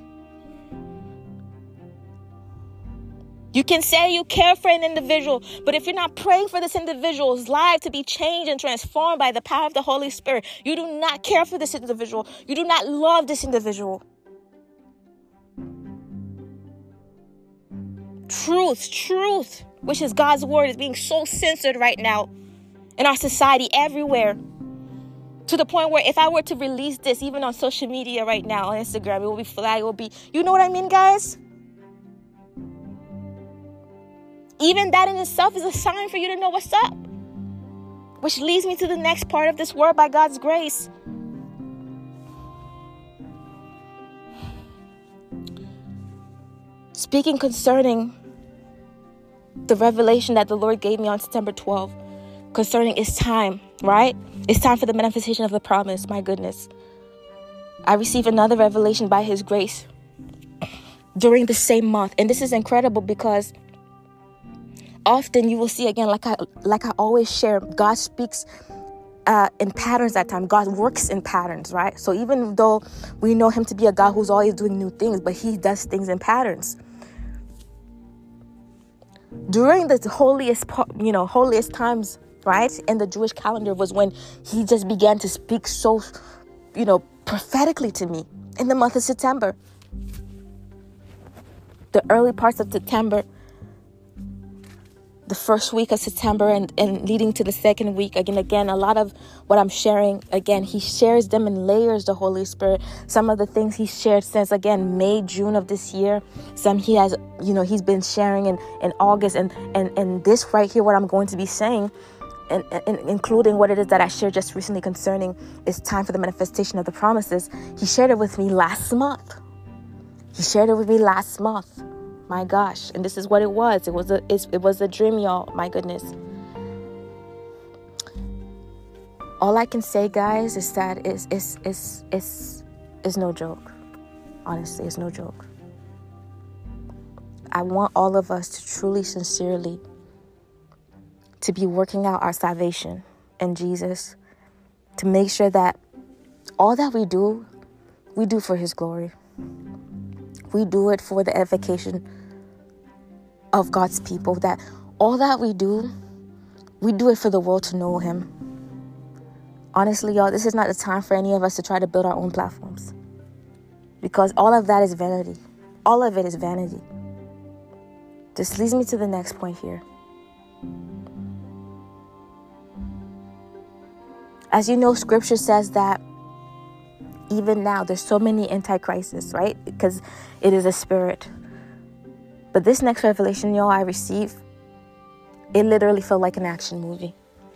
You can say you care for an individual, but if you're not praying for this individual's life to be changed and transformed by the power of the Holy Spirit, you do not care for this individual. You do not love this individual. Truth, truth, which is God's word, is being so censored right now in our society everywhere. To the point where if I were to release this, even on social media right now, on Instagram, it will be flagged, it will be, you know what I mean, guys? Even that in itself is a sign for you to know what's up. Which leads me to the next part of this word by God's grace. Speaking concerning the revelation that the Lord gave me on September twelfth, concerning it's time, right? It's time for the manifestation of the promise. My goodness. I received another revelation by His grace during the same month. And this is incredible because often you will see, again, like I like I always share, God speaks uh, in patterns at times. God works in patterns, right? So even though we know Him to be a God who's always doing new things, but He does things in patterns. During the holiest, you know, holiest times, right, in the Jewish calendar was when He just began to speak so, you know, prophetically to me in the month of September. The early parts of September, the first week of September and, and leading to the second week. Again, again, a lot of what I'm sharing, again, He shares them in layers, the Holy Spirit. Some of the things He shared since, again, May, June of this year. Some He has, you know, He's been sharing in, in August. And, and, and this right here, what I'm going to be saying, and, and including what it is that I shared just recently concerning it's time for the manifestation of the promises. He shared it with me last month. He shared it with me last month. My gosh. And this is what it was. It was a it was a dream, y'all. My goodness. All I can say, guys, is that it's it's it's it's, it's no joke. Honestly, it's no joke. I want all of us to truly, sincerely to be working out our salvation in Jesus, to make sure that all that we do, we do for His glory. We do it for the edification of God's people, that all that we do, we do it for the world to know Him. Honestly, y'all, this is not the time for any of us to try to build our own platforms, because all of that is vanity. All of it is vanity. This leads me to the next point here. As you know, Scripture says that even now there's so many antichrists, right? Because it is a spirit. But this next revelation, y'all, I received, it literally felt like an action movie.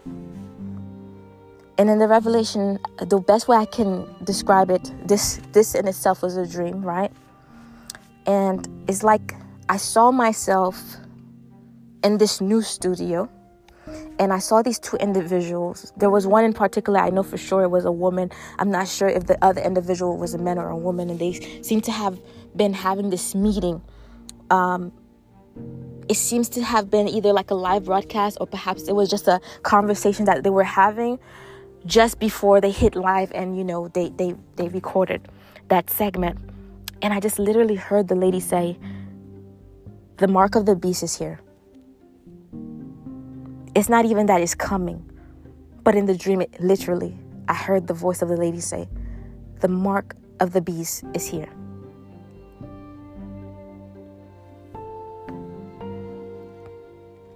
And in the revelation, the best way I can describe it, this this in itself was a dream, right? And it's like I saw myself in this new studio, and I saw these two individuals. There was one in particular, I know for sure it was a woman. I'm not sure if the other individual was a man or a woman, and they seemed to have been having this meeting. Um, it seems to have been either like a live broadcast, or perhaps it was just a conversation that they were having just before they hit live, and you know they they they recorded that segment. And I just literally heard the lady say, "The mark of the beast is here." It's not even that it's coming, but in the dream, it, literally, I heard the voice of the lady say, "The mark of the beast is here."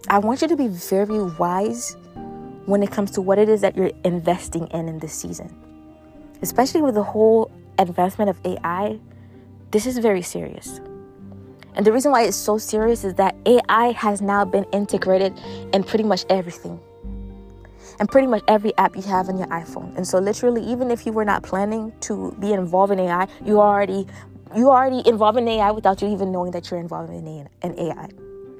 I want you to be very wise when it comes to what it is that you're investing in in this season. Especially with the whole advancement of A I, this is very serious. And the reason why it's so serious is that A I has now been integrated in pretty much everything. And pretty much every app you have on your iPhone. And so literally, even if you were not planning to be involved in A I, you already you already involved in A I without you even knowing that you're involved in A I.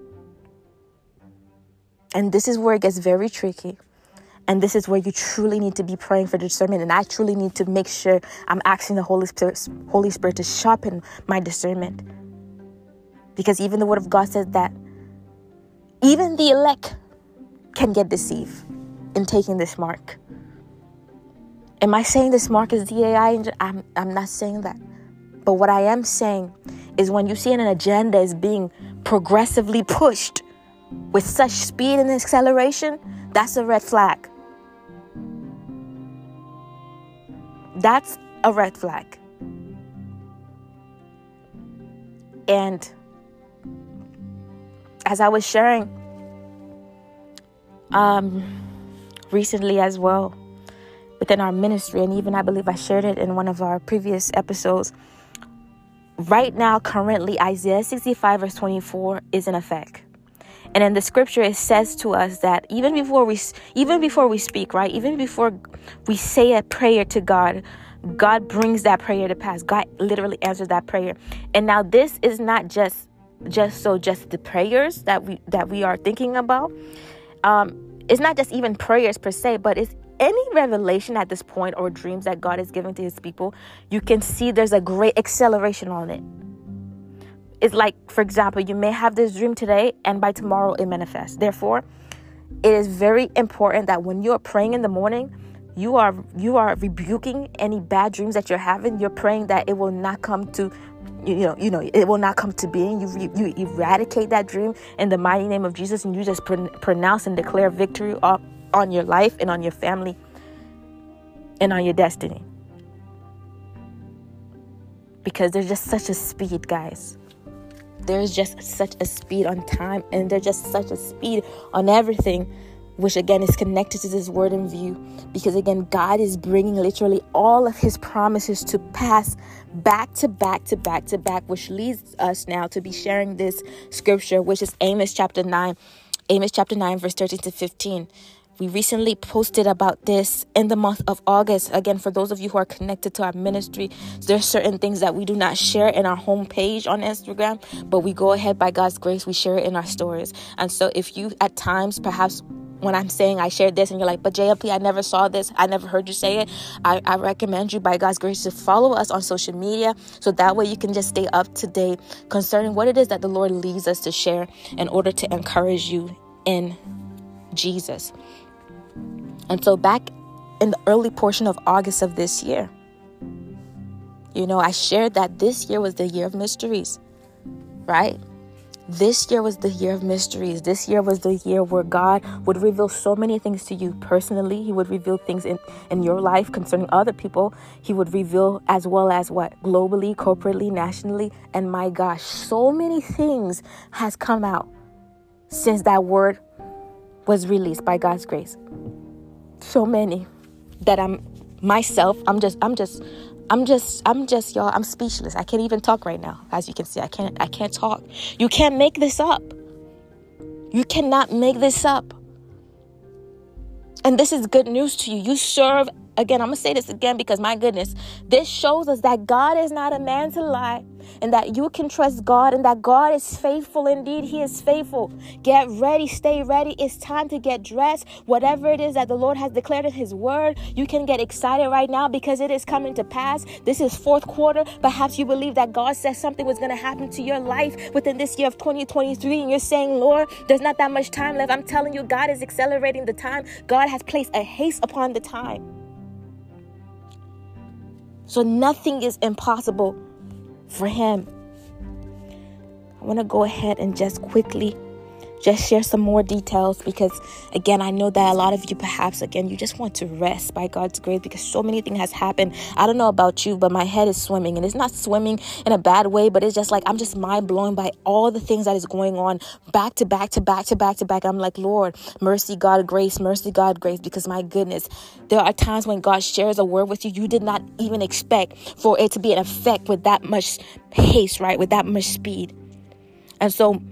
And this is where it gets very tricky. And this is where you truly need to be praying for discernment. And I truly need to make sure I'm asking the Holy Spirit, Holy Spirit to sharpen my discernment. Because even the Word of God says that even the elect can get deceived in taking this mark. Am I saying this mark is the A I? I'm, I'm not saying that. But what I am saying is when you see an agenda is being progressively pushed with such speed and acceleration, that's a red flag. That's a red flag. And as I was sharing um, recently as well within our ministry, and even I believe I shared it in one of our previous episodes, right now, currently, Isaiah sixty-five verse twenty-four is in effect. And in the scripture, it says to us that even before we, even before we speak, right, even before we say a prayer to God, God brings that prayer to pass. God literally answers that prayer. And now this is not just, just so just the prayers that we that we are thinking about. Um, it's not just even prayers per se, but it's any revelation at this point or dreams that God is giving to His people. You can see there's a great acceleration on it. It's like, for example, you may have this dream today and by tomorrow it manifests. Therefore, it is very important that when you're praying in the morning, you are you are rebuking any bad dreams that you're having. You're praying that it will not come to, you know, you know, it will not come to being. You re, you eradicate that dream in the mighty name of Jesus, and you just pr- pronounce and declare victory on, on your life and on your family and on your destiny. Because there's just such a speed, guys. There's just such a speed on time, and there's just such a speed on everything, which again is connected to this word in view. Because again, God is bringing literally all of His promises to pass back to back to back to back, which leads us now to be sharing this scripture, which is Amos chapter nine, Amos chapter nine, verse thirteen to fifteen. We recently posted about this in the month of August. Again, for those of you who are connected to our ministry, there's certain things that we do not share in our homepage on Instagram, but we go ahead by God's grace, we share it in our stories. And so if you at times, perhaps when I'm saying I shared this and you're like, but J L P, I never saw this, I never heard you say it, I, I recommend you by God's grace to follow us on social media, so that way you can just stay up to date concerning what it is that the Lord leads us to share in order to encourage you in Jesus. And so back in the early portion of August of this year, you know, I shared that this year was the year of mysteries, right? This year was the year of mysteries. This year was the year where God would reveal so many things to you personally. He would reveal things in, in your life concerning other people. He would reveal as well as what? Globally, corporately, nationally. And my gosh, so many things has come out since that word was released by God's grace. So many that I'm myself, I'm just, I'm just, I'm just, I'm just, y'all, I'm speechless. I can't even talk right now. As you can see, I can't, I can't talk. You can't make this up. You cannot make this up. And this is good news to you. You serve, again, I'm going to say this again because my goodness, this shows us that God is not a man to lie, and that you can trust God, and that God is faithful. Indeed, He is faithful. Get ready. Stay ready. It's time to get dressed. Whatever it is that the Lord has declared in His word, you can get excited right now because it is coming to pass. This is fourth quarter. Perhaps you believe that God said something was going to happen to your life within this year of twenty twenty-three, and you're saying, Lord, there's not that much time left. I'm telling you, God is accelerating the time. God has placed a haste upon the time. So nothing is impossible for Him. I want to go ahead and just quickly just share some more details, because again, I know that a lot of you perhaps again you just want to rest by God's grace, because so many things has happened. I don't know about you, but my head is swimming, and it's not swimming in a bad way, but it's just like I'm just mind blown by all the things that is going on back to back to back to back to back. I'm like, Lord, mercy, God, grace, mercy, God, grace, because my goodness, there are times when God shares a word with you you did not even expect for it to be an effect with that much haste, right, with that much speed. And so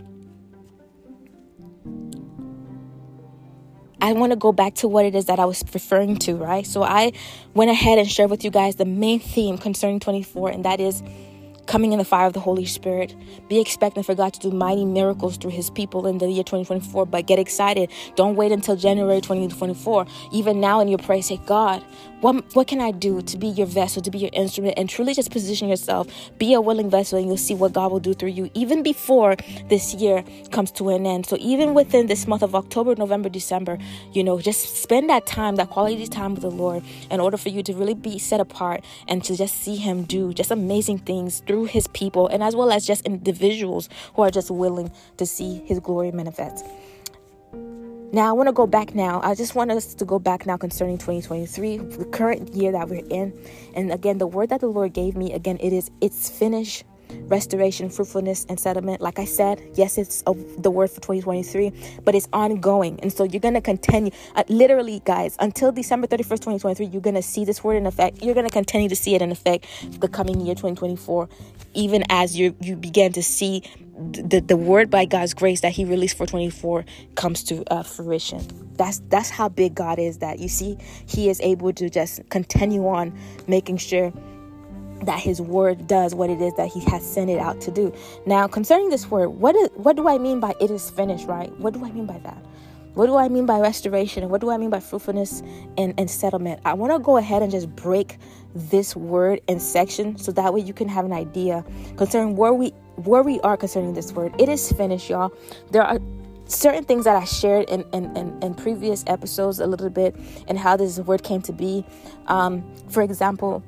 I want to go back to what it is that I was referring to, right? So I went ahead and shared with you guys the main theme concerning twenty-four, and that is coming in the fire of the Holy Spirit. Be expecting for God to do mighty miracles through his people in the year twenty twenty-four, but get excited. Don't wait until January twenty twenty-four. Even now in your prayer, say, God, what, what can I do to be your vessel, to be your instrument, and truly just position yourself. Be a willing vessel, and you'll see what God will do through you, even before this year comes to an end. So even within this month of October, November, December, you know, just spend that time, that quality time with the Lord, in order for you to really be set apart and to just see him do just amazing things through his people, and as well as just individuals who are just willing to see his glory manifest. Now, I want to go back now. I just want us to go back now concerning twenty twenty-three, the current year that we're in. And again, the word that the Lord gave me, again, it is, it's finished. Restoration, fruitfulness, and settlement. Like I said, yes, it's a, the word for twenty twenty-three, but it's ongoing. And so you're going to continue, uh, literally, guys, until December thirty-first, twenty twenty-three, you're going to see this word in effect. You're going to continue to see it in effect the coming year, twenty twenty-four, even as you you begin to see the, the word by God's grace that he released for twenty-four comes to uh, fruition. That's that's how big God is, that you see, he is able to just continue on making sure that his word does what it is that he has sent it out to do. Now, concerning this word, what is what do I mean by it is finished, right? What do I mean by that? What do I mean by restoration? And what do I mean by fruitfulness and, and settlement? I want to go ahead and just break this word in section, so that way you can have an idea concerning where we where we are concerning this word. It is finished, y'all. There are certain things that I shared in, in, in, in previous episodes a little bit, and how this word came to be. Um, for example,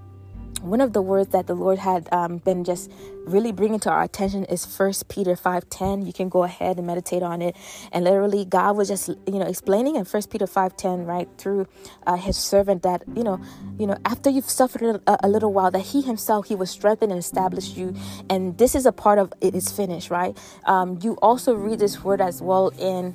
one of the words that the Lord had um, been just really bringing to our attention is First Peter five ten. You can go ahead and meditate on it. And literally, God was just, you know, explaining in First Peter five ten, right, through uh, his servant, that, you know, you know, after you've suffered a, a little while, that he himself, he will strengthen and establish you. And this is a part of it is finished, right? Um, you also read this word as well in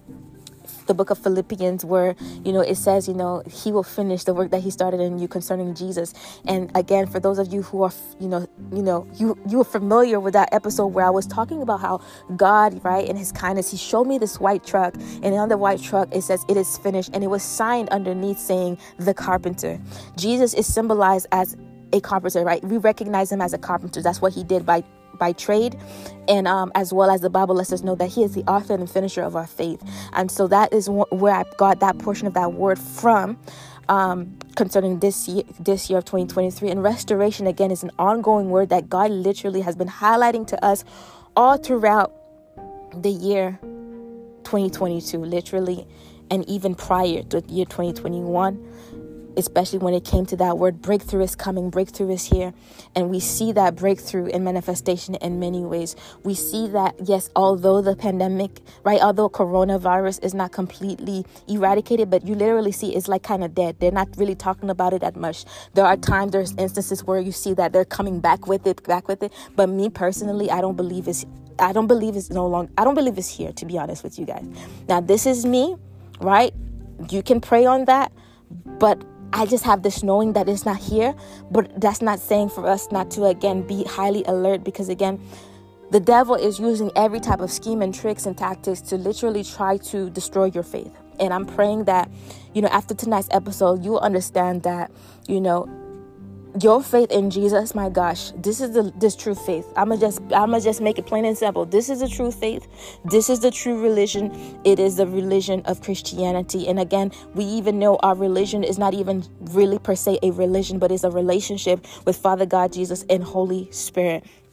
the book of Philippians, where, you know, it says, you know, he will finish the work that he started in you concerning Jesus. And again, for those of you who are, you know, you know, you, you are familiar with that episode where I was talking about how God, right, in his kindness, he showed me this white truck, and on the white truck, it says, it is finished. And it was signed underneath saying, the carpenter. Jesus is symbolized as a carpenter, right? We recognize him as a carpenter. That's what he did by by trade, and um, as well as the Bible lets us know that he is the author and finisher of our faith. And so that is wh- where I got that portion of that word from, um, concerning this year, this year of twenty twenty-three. And restoration, again, is an ongoing word that God literally has been highlighting to us all throughout the year twenty twenty-two, literally, and even prior to the year twenty twenty-one. Especially when it came to that word, breakthrough is coming, breakthrough is here. And we see that breakthrough in manifestation in many ways. We see that, yes, although the pandemic, right, although coronavirus is not completely eradicated, but you literally see it's like kind of dead. They're not really talking about it that much. There are times, there's instances where you see that they're coming back with it, back with it. But me personally, I don't believe it's, I don't believe it's no longer, I don't believe it's here, to be honest with you guys. Now, this is me, right? You can pray on that, but I just have this knowing that it's not here. But that's not saying for us not to, again, be highly alert, because, again, the devil is using every type of scheme and tricks and tactics to literally try to destroy your faith. And I'm praying that, you know, after tonight's episode, you'll understand that, you know, your faith in Jesus, my gosh, this is the this true faith. I'ma just I'ma just make it plain and simple. This is the true faith. This is the true religion. It is the religion of Christianity. And again, we even know our religion is not even really per se a religion, but it's a relationship with Father God, Jesus, and Holy Spirit.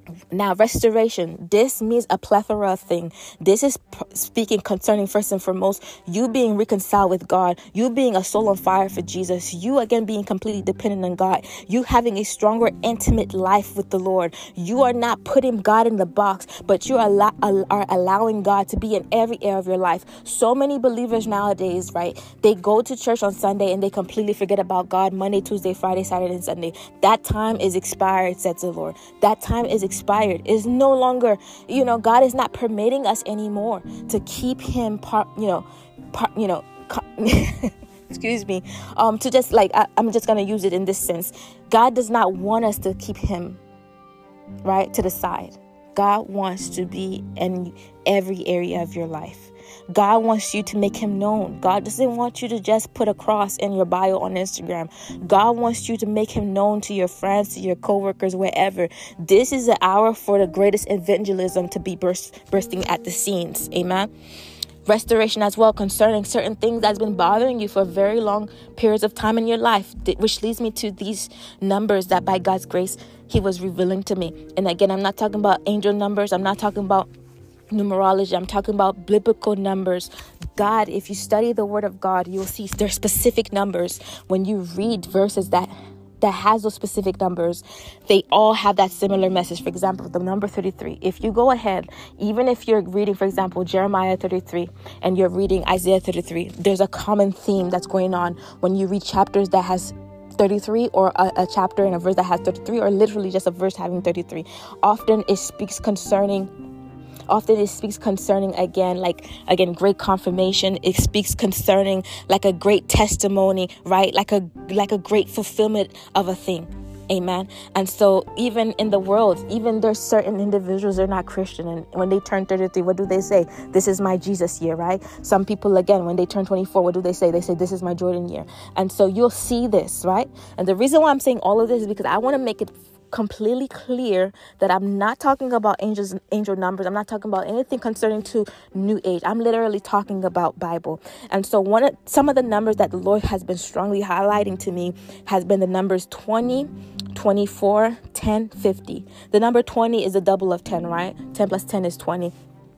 Now, restoration, this means a plethora of things. This is p- speaking concerning, first and foremost, you being reconciled with God, you being a soul on fire for Jesus, you again being completely dependent on God, you having a stronger, intimate life with the Lord. You are not putting God in the box, but you are, allo- are allowing God to be in every area of your life. So many believers nowadays, right? They go to church on Sunday and they completely forget about God Monday, Tuesday, Friday, Saturday, and Sunday. That time is expired, says the Lord. That time is expired. Expired is no longer, you know, God is not permitting us anymore to keep him part, you know, part, you know, excuse me, um, to just like, I, I'm just going to use it in this sense. God does not want us to keep him right to the side. God wants to be in every area of your life. God wants you to make him known. God doesn't want you to just put a cross in your bio on Instagram. God wants you to make him known to your friends, to your coworkers, wherever. This is the hour for the greatest evangelism to be burst, bursting at the scenes. Amen. Restoration as well concerning certain things that's been bothering you for very long periods of time in your life, which leads me to these numbers that by God's grace, he was revealing to me. And again, I'm not talking about angel numbers. I'm not talking about numerology. I'm talking about biblical numbers. God, if you study the word of God, you'll see there's specific numbers. When you read verses that that has those specific numbers, they all have that similar message. For example, the number thirty-three. If you go ahead, even if you're reading, for example, Jeremiah thirty-three and you're reading Isaiah thirty-three, there's a common theme that's going on when you read chapters that has thirty-three, or a, a chapter and a verse that has thirty-three, or literally just a verse having thirty-three. Often it speaks concerning Often it speaks concerning, again, like, again, great confirmation. It speaks concerning like a great testimony, right? Like a, like a great fulfillment of a thing. Amen. And so even in the world, even there's certain individuals, they're not Christian. And when they turn thirty-three, what do they say? This is my Jesus year, right? Some people, again, when they turn twenty-four, what do they say? They say, this is my Jordan year. And so you'll see this, right? And the reason why I'm saying all of this is because I want to make it completely clear that I'm not talking about angels and angel numbers. I'm not talking about anything concerning to New Age. I'm literally talking about Bible. And so one of some of the numbers that the Lord has been strongly highlighting to me has been the numbers twenty, twenty-four, ten, fifty. The number twenty is a double of ten, right? ten plus ten is twenty.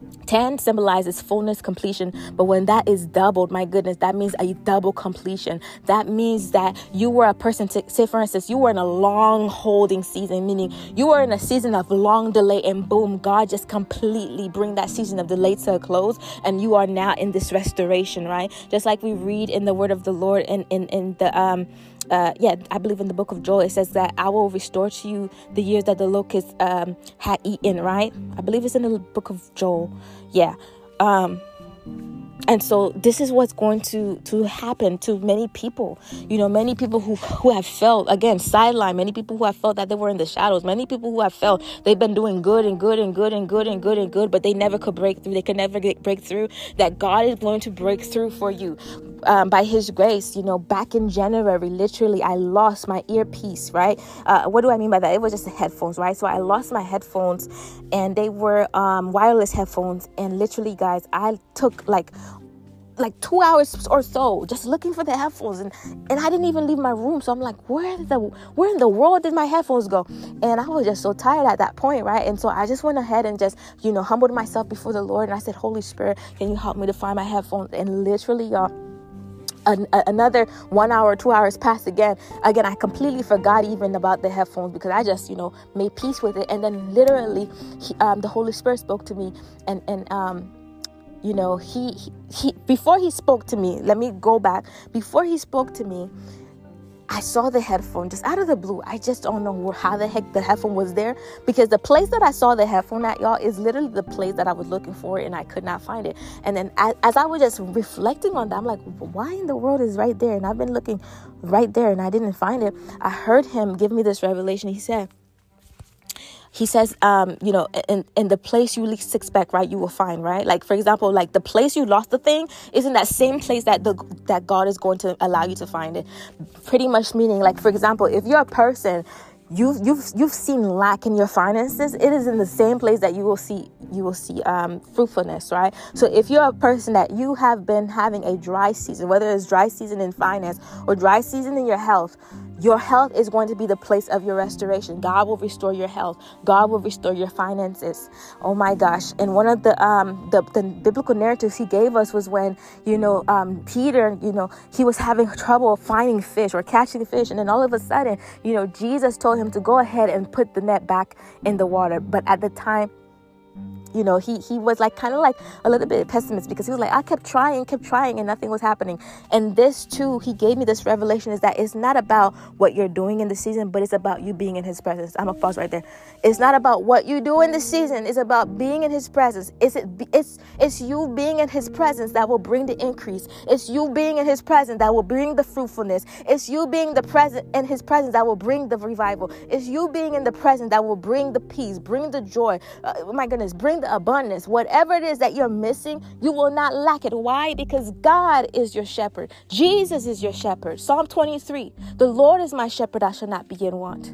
ten symbolizes fullness, completion. But when that is doubled, my goodness, that means a double completion. That means that you were a person to, say for instance, you were in a long holding season, meaning you were in a season of long delay, and boom, God just completely bring that season of delay to a close. And you are now in this restoration, right? Just like we read in the word of the Lord in, in, in the, um, Uh, yeah, I believe in the book of Joel, it says that I will restore to you the years that the locust um, had eaten, right? I believe it's in the book of Joel. Yeah. Um, and so this is what's going to, to happen to many people. You know, many people who, who have felt, again, sideline, many people who have felt that they were in the shadows, many people who have felt they've been doing good and good and good and good and good and good, but they never could break through. They could never get break through. That God is going to break through for you. Um, by his grace, you know, back in January, literally, I lost my earpiece, right? Uh, what do I mean by that? It was just the headphones, right? So I lost my headphones, and they were um, wireless headphones. And literally, guys, I took like like two hours or so just looking for the headphones, and and I didn't even leave my room. So I'm like, where the where in the world did my headphones go? And I was just so tired at that point, right? And so I just went ahead and just, you know, humbled myself before the Lord, and I said, Holy Spirit, can you help me to find my headphones? And literally, y'all, An, another one hour, two hours passed again. Again, I completely forgot even about the headphones because I just, you know, made peace with it. And then literally, he, um, the Holy Spirit spoke to me, and and um, you know, he, he he before he spoke to me. Let me go back. Before he spoke to me, I saw the headphone just out of the blue. I just don't know how the heck the headphone was there, because the place that I saw the headphone at, y'all, is literally the place that I was looking for, and I could not find it. And then as, as I was just reflecting on that, I'm like, why in the world is right there? And I've been looking right there, and I didn't find it. I heard him give me this revelation. He said, He says, um, you know, in, in the place you least expect, right, you will find, right? Like, for example, like the place you lost the thing isn't that same place that the that God is going to allow you to find it. Pretty much meaning, like, for example, if you're a person, you've you've you've seen lack in your finances, it is in the same place that you will see you will see um, fruitfulness, right? So if you're a person that you have been having a dry season, whether it's dry season in finance or dry season in your health, Your health is going to be the place of your restoration. God will restore your health. God will restore your finances. Oh my gosh. And one of the um the, the biblical narratives he gave us was when, you know, um Peter, you know, he was having trouble finding fish or catching fish. And then all of a sudden, you know, Jesus told him to go ahead and put the net back in the water. But at the time, you know, he he was like kind of like a little bit pessimist, because he was like, I kept trying, kept trying, and nothing was happening. And this too, he gave me this revelation, is that it's not about what you're doing in the season, but it's about you being in his presence. I'm gonna pause right there. It's not about what you do in the season. It's about being in his presence. It's it it's it's you being in his presence that will bring the increase. It's you being in his presence that will bring the fruitfulness. It's you being the present in his presence that will bring the revival. It's you being in the presence that will bring the peace, bring the joy. Uh, oh my goodness, bring the abundance. Whatever it is that you're missing, you will not lack it. Why? Because God is your shepherd. Jesus is your shepherd. Psalm twenty-three, the Lord is my shepherd, I shall not be in want.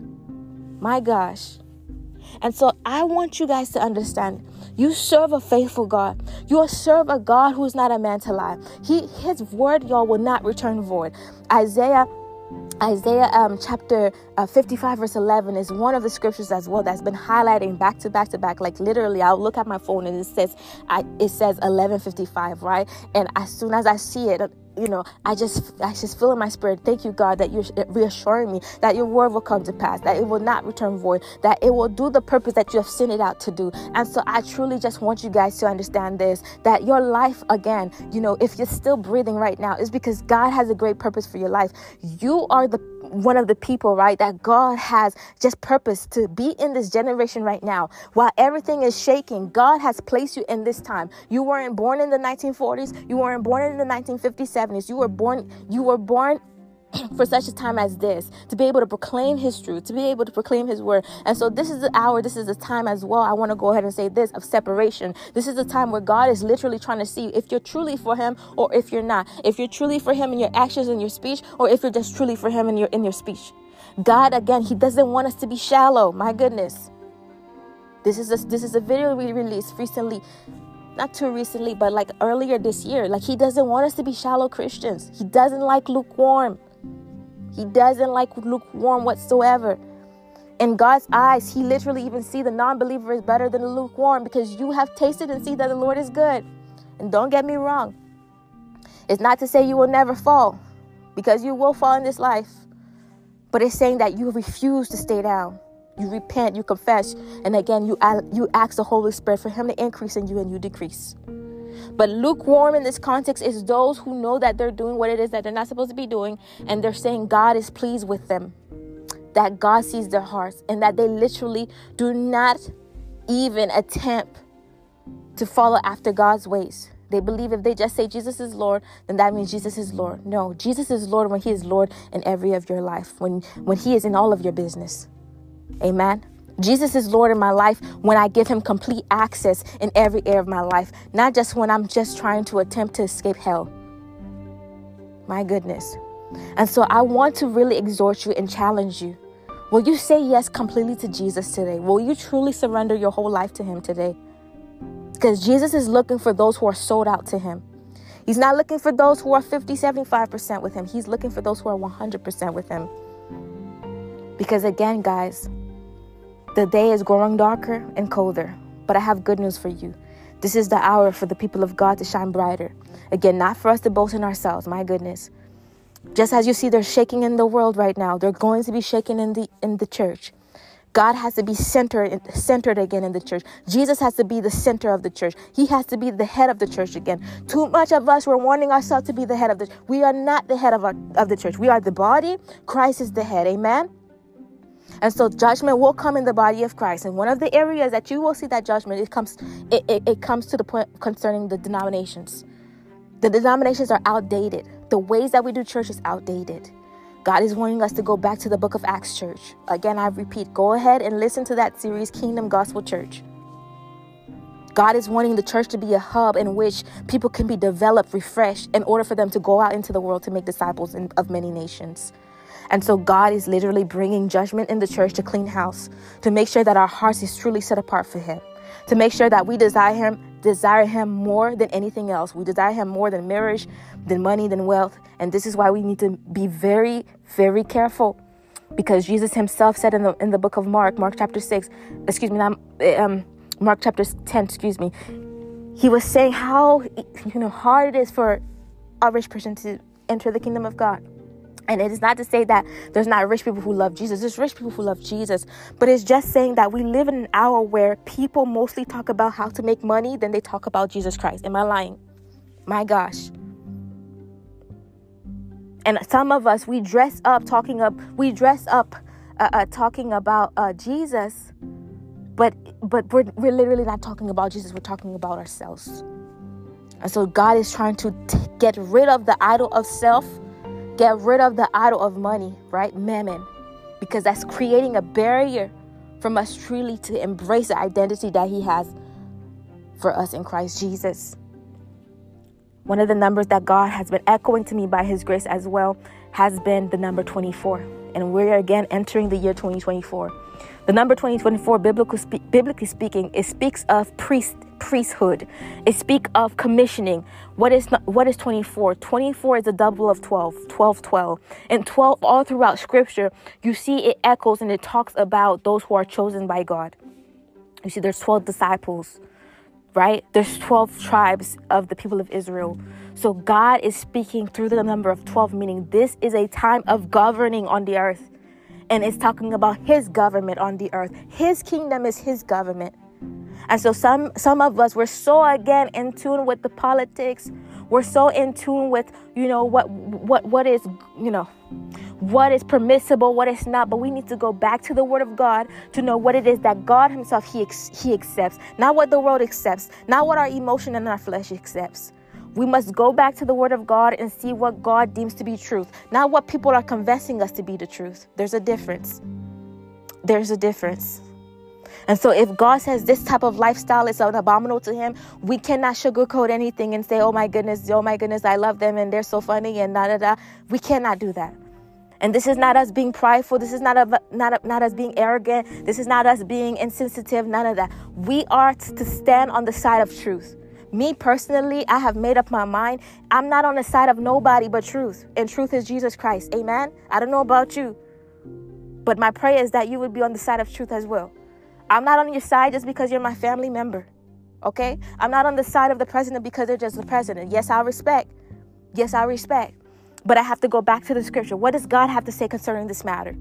My gosh. And so I want you guys to understand, you serve a faithful God. You serve a God who's not a man to lie. He, his word, y'all, will not return void. Isaiah Isaiah um, chapter uh, fifty-five verse eleven is one of the scriptures as well that's been highlighting back to back to back. Like literally, I'll look at my phone and it says, I, it says eleven fifty-five, right? And as soon as I see it, you know, I just, I just feel in my spirit, thank you, God, that you're reassuring me that your word will come to pass, that it will not return void, that it will do the purpose that you have sent it out to do. And so I truly just want you guys to understand this, that your life, again, you know, if you're still breathing right now, is because God has a great purpose for your life. You are the one of the people, right, that God has just purpose to be in this generation right now. While everything is shaking, God has placed you in this time. You weren't born in the nineteen forties. You weren't born in the nineteen fifty-sevens. You were born, you were born for such a time as this, to be able to proclaim his truth, to be able to proclaim his word. And so this is the hour, this is the time as well. I want to go ahead and say this, of separation. This is the time where God is literally trying to see if you're truly for him or if you're not. If you're truly for him in your actions and your speech, or if you're just truly for him in your in your speech. God, again, he doesn't want us to be shallow. My goodness. This is a, this is a video we released recently. Not too recently, but like earlier this year. Like, he doesn't want us to be shallow Christians. He doesn't like lukewarm. He doesn't like lukewarm whatsoever. In God's eyes, he literally even see the non-believer is better than the lukewarm, because you have tasted and see that the Lord is good. And don't get me wrong. It's not to say you will never fall, because you will fall in this life. But it's saying that you refuse to stay down. You repent, you confess, and again, you you ask the Holy Spirit for him to increase in you and you decrease. But lukewarm in this context is those who know that they're doing what it is that they're not supposed to be doing, and they're saying God is pleased with them, that God sees their hearts, and that they literally do not even attempt to follow after God's ways. They believe if they just say Jesus is Lord, then that means Jesus is Lord. No, Jesus is Lord when he is Lord in every of your life, when when he is in all of your business. Amen. Jesus is Lord in my life when I give him complete access in every area of my life, not just when I'm just trying to attempt to escape hell. My goodness. And so I want to really exhort you and challenge you. Will you say yes completely to Jesus today? Will you truly surrender your whole life to him today? Because Jesus is looking for those who are sold out to him. He's not looking for those who are fifty, seventy-five percent with him. He's looking for those who are one hundred percent with him. Because again, guys, the day is growing darker and colder, but I have good news for you. This is the hour for the people of God to shine brighter. Again, not for us to boast in ourselves, my goodness. Just as you see they're shaking in the world right now, they're going to be shaking in the in the church. God has to be centered, centered again in the church. Jesus has to be the center of the church. He has to be the head of the church again. Too much of us were wanting ourselves to be the head of the church. We are not the head of, our, of the church. We are the body. Christ is the head. Amen. And so judgment will come in the body of Christ. And one of the areas that you will see that judgment, it comes, it, it, it comes to the point concerning the denominations. The denominations are outdated. The ways that we do church is outdated. God is wanting us to go back to the book of Acts church. Again, I repeat, go ahead and listen to that series, Kingdom Gospel Church. God is wanting the church to be a hub in which people can be developed, refreshed, in order for them to go out into the world to make disciples in, of many nations. And so God is literally bringing judgment in the church to clean house, to make sure that our hearts is truly set apart for him, to make sure that we desire him, desire him more than anything else. We desire him more than marriage, than money, than wealth. And this is why we need to be very, very careful Because Jesus himself said in the in the book of Mark, Mark chapter six, excuse me, not, um, Mark chapter ten, excuse me, he was saying how, you know, hard it is for a rich person to enter the kingdom of God. And it is not to say that there's not rich people who love Jesus. There's rich people who love Jesus. But it's just saying that we live in an hour where people mostly talk about how to make money, then they talk about Jesus Christ. Am I lying? My gosh. And some of us, we dress up talking up, we dress up uh, uh, talking about uh, Jesus, but but we're, we're literally not talking about Jesus. We're talking about ourselves. And so God is trying to t- get rid of the idol of self. Get rid of the idol of money, right? Mammon. Because that's creating a barrier from us truly to embrace the identity that he has for us in Christ Jesus. One of the numbers that God has been echoing to me by his grace as well has been the number twenty-four. And we're again entering the year twenty twenty-four. The number twenty twenty-four, biblically, spe- biblically speaking, it speaks of priest priesthood. It speaks of commissioning. What is what is twenty-four? twenty-four is a double of twelve, twelve, twelve. And twelve, all throughout scripture, you see it echoes and it talks about those who are chosen by God. You see, there's twelve disciples, right? There's twelve tribes of the people of Israel. So God is speaking through the number of twelve, meaning this is a time of governing on the earth. And it's talking about his government on the earth. His kingdom is his government. And so some some of us, we're so, again, in tune with the politics. We're so in tune with, you know, what what what is, you know, what is permissible, what is not. But we need to go back to the word of God to know what it is that God himself, he, he accepts. Not what the world accepts. Not what our emotion and our flesh accepts. We must go back to the word of God and see what God deems to be truth. Not what people are convincing us to be the truth. There's a difference. There's a difference. And so if God says this type of lifestyle is abominable to him, we cannot sugarcoat anything and say, oh my goodness, oh my goodness, I love them and they're so funny and da da da. We cannot do that. And this is not us being prideful. This is not a, not a, not us being arrogant. This is not us being insensitive. None of that. We are t- to stand on the side of truth. Me personally, I have made up my mind. I'm not on the side of nobody but truth. And truth is Jesus Christ. Amen. I don't know about you, but my prayer is that you would be on the side of truth as well. I'm not on your side just because you're my family member. Okay? I'm not on the side of the president because they're just the president. Yes, I respect. Yes, I respect. But I have to go back to the scripture. What does God have to say concerning this matter?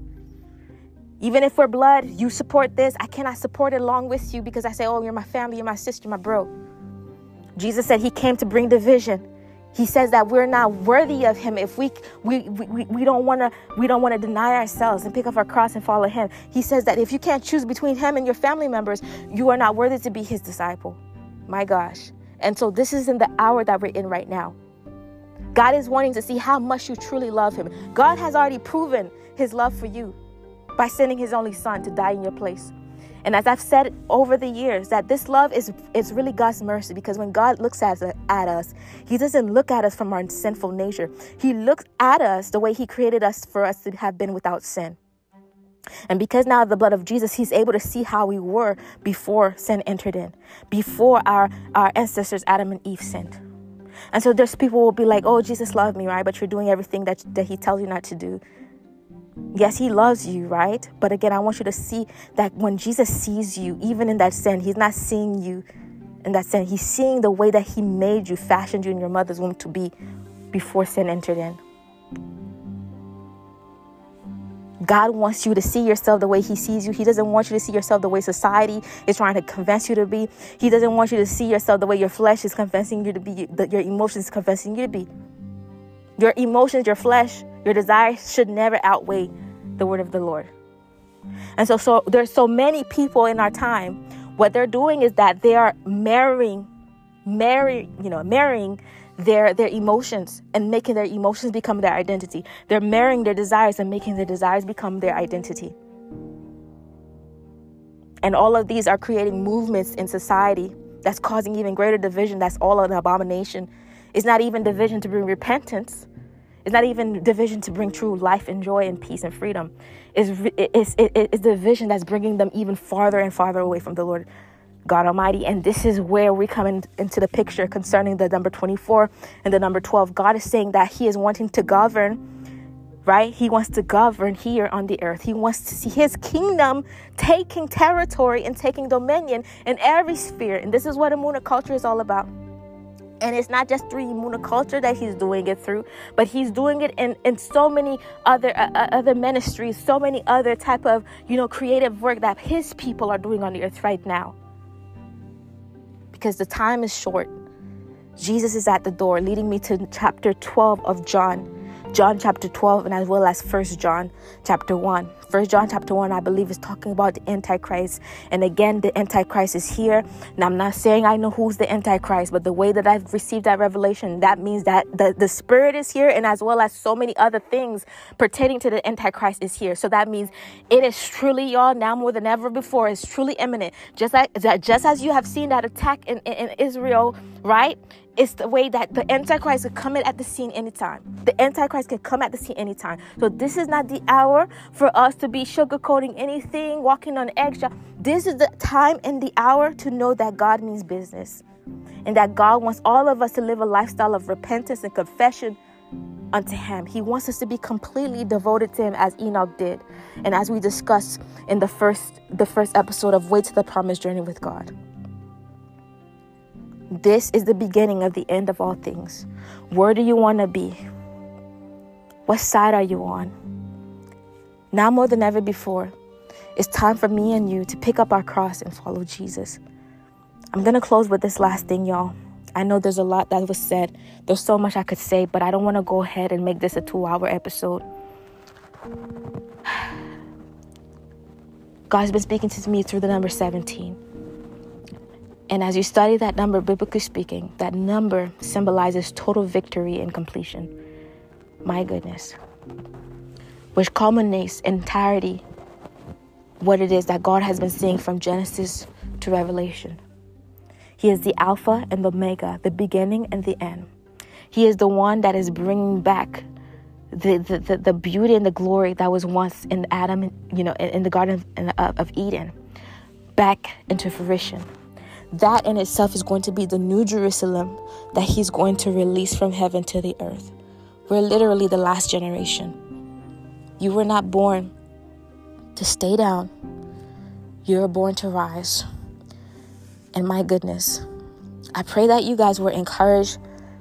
Even if we're blood, you support this. I cannot support it along with you because I say, oh, you're my family, you're my sister, my bro. Jesus said he came to bring division. He says that we're not worthy of him if we we we, we don't want to we don't want to deny ourselves and pick up our cross and follow him. He says that if you can't choose between him and your family members, you are not worthy to be his disciple. My gosh. And so this is in the hour that we're in right now. God is wanting to see how much you truly love him. God has already proven his love for you by sending his only son to die in your place. And as I've said over the years, that this love is, is really God's mercy, because when God looks at, at us, he doesn't look at us from our sinful nature. He looks at us the way he created us for us to have been without sin. And because now of the blood of Jesus, he's able to see how we were before sin entered in, before our, our ancestors, Adam and Eve, sinned. And so there's people who will be like, oh, Jesus loved me, right? But you're doing everything that, that he tells you not to do. Yes, he loves you, right? But again, I want you to see that when Jesus sees you, even in that sin, he's not seeing you in that sin. He's seeing the way that he made you, fashioned you in your mother's womb to be before sin entered in. God wants you to see yourself the way he sees you. He doesn't want you to see yourself the way society is trying to convince you to be. He doesn't want you to see yourself the way your flesh is convincing you to be, that your emotions is convincing you to be. Your emotions, your flesh, your desires should never outweigh the word of the Lord. And so, so there's so many people in our time. What they're doing is that they are marrying, marry, you know, marrying their their emotions and making their emotions become their identity. They're marrying their desires and making their desires become their identity. And all of these are creating movements in society that's causing even greater division. That's all an abomination. It's not even division to bring repentance. It's not even division to bring true life and joy and peace and freedom. It's, it's, it's division that's bringing them even farther and farther away from the Lord God Almighty. And this is where we come in, into the picture concerning the number twenty-four and the number twelve. God is saying that he is wanting to govern right? He wants to govern here on the earth. He wants to see his kingdom taking territory and taking dominion in every sphere. And this is what Amuna culture is all about. And it's not just through Amuna culture that he's doing it through, but he's doing it in, in so many other uh, other ministries, so many other type of, you know, creative work that his people are doing on the earth right now. Because the time is short. Jesus is at the door, leading me to chapter twelve of John. John chapter twelve, and as well as First John chapter one. First John chapter one, I believe, is talking about the Antichrist. And again, the Antichrist is here. Now, I'm not saying I know who's the Antichrist, but the way that I've received that revelation, that means that the, the spirit is here, and as well as so many other things pertaining to the Antichrist is here. So that means it is truly, y'all, now more than ever before, it's truly imminent. Just like just as you have seen that attack in, in, in Israel, right? It's the way that the Antichrist could come in at the scene anytime. The Antichrist can come at the scene anytime. So this is not the hour for us to be sugarcoating anything, walking on eggshell. This is the time and the hour to know that God means business. And that God wants all of us to live a lifestyle of repentance and confession unto him. He wants us to be completely devoted to him as Enoch did. And as we discussed in the first, the first episode of Way to the Promised Journey with God. This is the beginning of the end of all things. Where do you want to be? What side are you on? Now more than ever before, it's time for me and you to pick up our cross and follow Jesus. I'm going to close with this last thing, y'all. I know there's a lot that was said. There's so much I could say, but I don't want to go ahead and make this a two-hour episode. God's been speaking to me through the number seventeen. And as you study that number, biblically speaking, that number symbolizes total victory and completion. My goodness. Which culminates in entirety what it is that God has been seeing from Genesis to Revelation. He is the Alpha and the Omega, the beginning and the end. He is the one that is bringing back the, the, the, the beauty and the glory that was once in Adam, you know, in, in the Garden of, of Eden, back into fruition. That in itself is going to be the new Jerusalem that he's going to release from heaven to the earth. We're literally the last generation. You were not born to stay down. You were born to rise. And my goodness, I pray that you guys were encouraged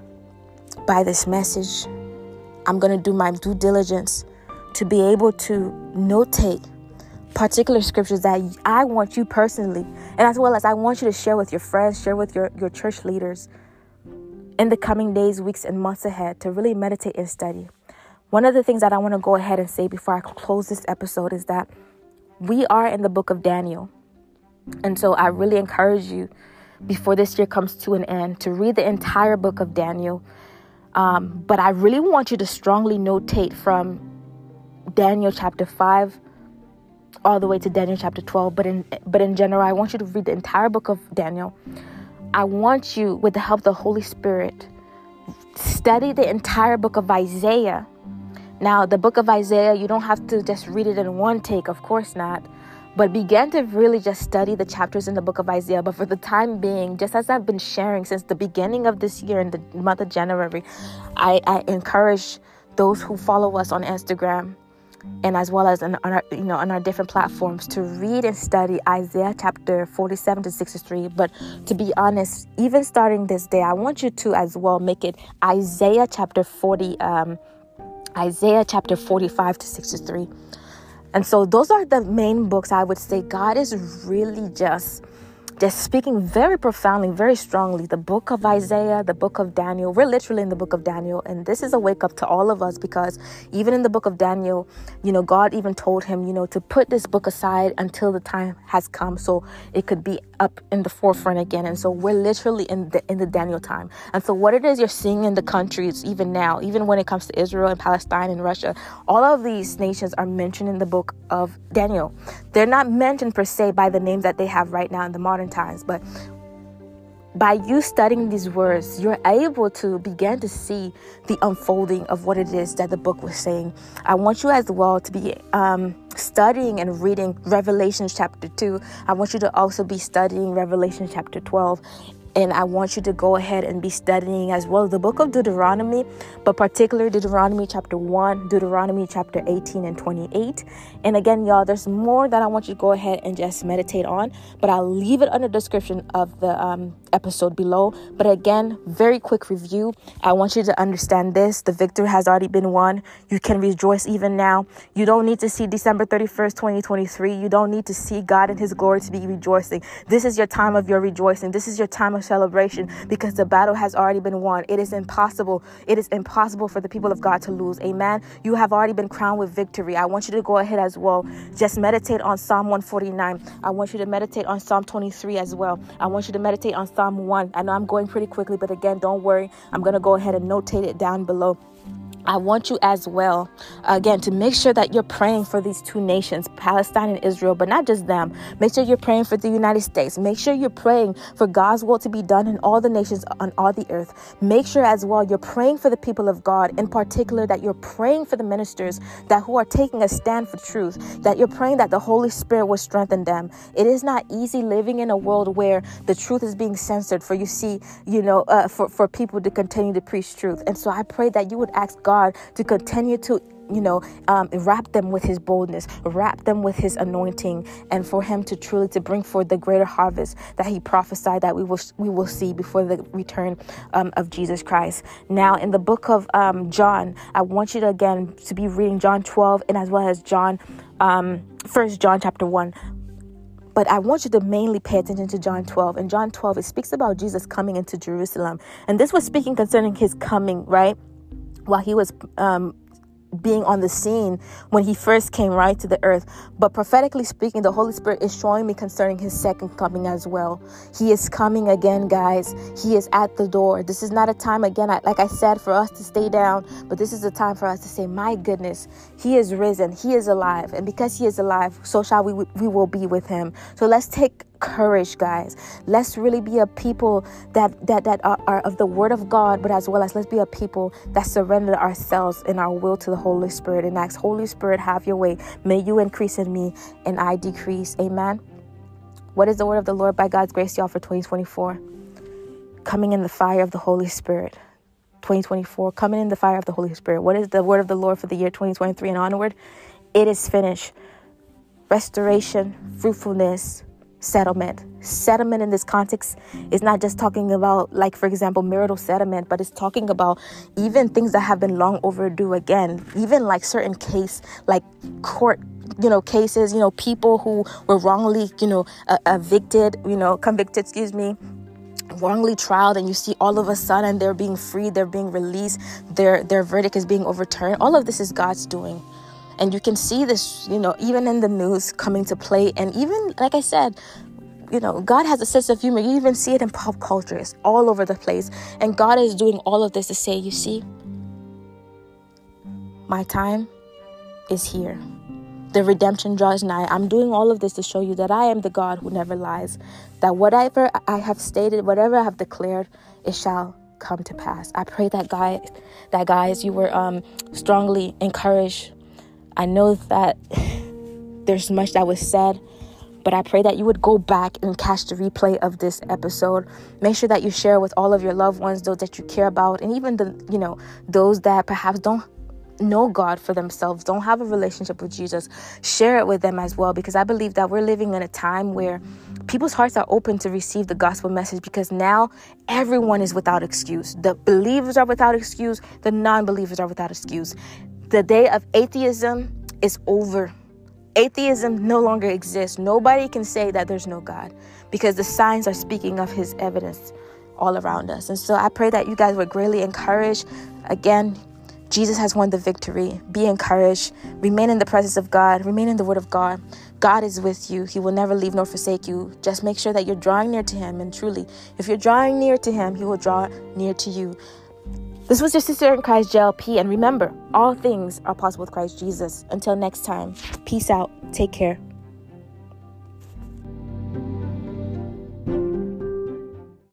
by this message. I'm going to do my due diligence to be able to notate particular scriptures that I want you personally, and as well as I want you to share with your friends, share with your, your church leaders in the coming days, weeks, and months ahead to really meditate and study. One of the things that I want to go ahead and say before I close this episode is that we are in the book of Daniel. And so I really encourage you, before this year comes to an end, to read the entire book of Daniel. Um, but I really want you to strongly notate from Daniel chapter five all the way to Daniel chapter twelve. But in but in general, I want you to read the entire book of Daniel. I want you, with the help of the Holy Spirit, study the entire book of Isaiah. Now, the book of Isaiah, you don't have to just read it in one take, of course not. But begin to really just study the chapters in the book of Isaiah. But for the time being, just as I've been sharing since the beginning of this year in the month of January, I, I encourage those who follow us on Instagram and as well as on, on our, you know, on our different platforms to read and study Isaiah chapter forty-seven to sixty-three. But to be honest, even starting this day, I want you to as well make it Isaiah chapter forty, um, Isaiah chapter forty-five to sixty-three. And so those are the main books I would say God is really just, just speaking very profoundly, very strongly. The book of Isaiah, the book of Daniel. We're literally in the book of Daniel. And this is a wake up to all of us, because even in the book of Daniel, you know, God even told him, you know, to put this book aside until the time has come so it could be up in the forefront again. And so we're literally in the in the Daniel time. And so what it is you're seeing in the countries even now, even when it comes to Israel and Palestine and Russia, all of these nations are mentioned in the book of Daniel. They're not mentioned per se by the names that they have right now in the modern times, but by you studying these words, you're able to begin to see the unfolding of what it is that the book was saying. I want you as well to be um, studying and reading Revelation chapter two. I want you to also be studying Revelation chapter twelve. And I want you to go ahead and be studying as well the book of Deuteronomy, but particularly Deuteronomy chapter one, Deuteronomy chapter eighteen and twenty-eight. And again, y'all, there's more that I want you to go ahead and just meditate on, but I'll leave it under the description of the um, episode below. But again, very quick review. I want you to understand this. The victory has already been won. You can rejoice even now. You don't need to see December thirty-first, twenty twenty-three. You don't need to see God in his glory to be rejoicing. This is your time of your rejoicing. This is your time of celebration, because the battle has already been won. It is impossible. It is impossible for the people of God to lose. Amen. You have already been crowned with victory. I want you to go ahead as well. Just meditate on Psalm one forty-nine. I want you to meditate on Psalm twenty-three as well. I want you to meditate on Psalm one. I know I'm going pretty quickly, but again, don't worry. I'm going to go ahead and notate it down below. I want you as well, again, to make sure that you're praying for these two nations, Palestine and Israel, but not just them. Make sure you're praying for the United States. Make sure you're praying for God's will to be done in all the nations on all the earth. Make sure as well you're praying for the people of God, in particular that you're praying for the ministers that who are taking a stand for truth, that you're praying that the Holy Spirit will strengthen them. It is not easy living in a world where the truth is being censored for, you see, you know, uh, for, for people to continue to preach truth. And so I pray that you would ask God God to continue to, you know, um, wrap them with his boldness, wrap them with his anointing, and for him to truly to bring forth the greater harvest that he prophesied that we will we will see before the return um, of Jesus Christ. Now, in the book of um, John, I want you to again to be reading John twelve and as well as John, um, First John chapter one. But I want you to mainly pay attention to John twelve. In John twelve, it speaks about Jesus coming into Jerusalem, and this was speaking concerning his coming, right? While he was um, being on the scene when he first came right to the earth. But prophetically speaking, the Holy Spirit is showing me concerning his second coming as well. He is coming again, guys. He is at the door. This is not a time, again, like I said, for us to stay down, but this is a time for us to say, my goodness, he is risen. He is alive. And because he is alive, so shall we, we will be with him. So let's take courage, guys. Let's really be a people that that that are, are of the word of God, but as well as let's be a people that surrender ourselves and our will to the Holy Spirit and ask, Holy Spirit, have your way. May you increase in me and I decrease. Amen. What is the word of the Lord by God's grace, y'all, for twenty twenty-four? Coming in the fire of the Holy Spirit. twenty twenty-four, coming in the fire of the Holy Spirit. What is the word of the Lord for the year twenty twenty-three and onward? It is finished. Restoration, fruitfulness, settlement. Settlement in this context is not just talking about, like, for example, marital settlement, but it's talking about even things that have been long overdue. Again, even like certain case, like court, you know, cases, you know, people who were wrongly, you know, uh, evicted, you know, convicted, excuse me, wrongly trialed, and you see all of a sudden they're being freed, they're being released, their their verdict is being overturned. All of this is God's doing. And you can see this, you know, even in the news coming to play. And even, like I said, you know, God has a sense of humor. You even see it in pop culture. It's all over the place. And God is doing all of this to say, you see, my time is here. The redemption draws nigh. I'm doing all of this to show you that I am the God who never lies. That whatever I have stated, whatever I have declared, it shall come to pass. I pray that, guys, that guys, you were um, strongly encouraged. I know that there's much that was said, but I pray that you would go back and catch the replay of this episode. Make sure that you share with all of your loved ones, those that you care about, and even the, you know, those that perhaps don't know God for themselves, don't have a relationship with Jesus. Share it with them as well, because I believe that we're living in a time where people's hearts are open to receive the gospel message, because now everyone is without excuse. The believers are without excuse. The non-believers are without excuse. The day of atheism is over. Atheism no longer exists. Nobody can say that there's no God, because the signs are speaking of his evidence all around us. And so I pray that you guys were greatly encouraged. Again, Jesus has won the victory. Be encouraged. Remain in the presence of God. Remain in the word of God. God is with you. He will never leave nor forsake you. Just make sure that you're drawing near to him. And truly, if you're drawing near to him, he will draw near to you. This was your sister in Christ, J L P. And remember, all things are possible with Christ Jesus. Until next time, peace out. Take care.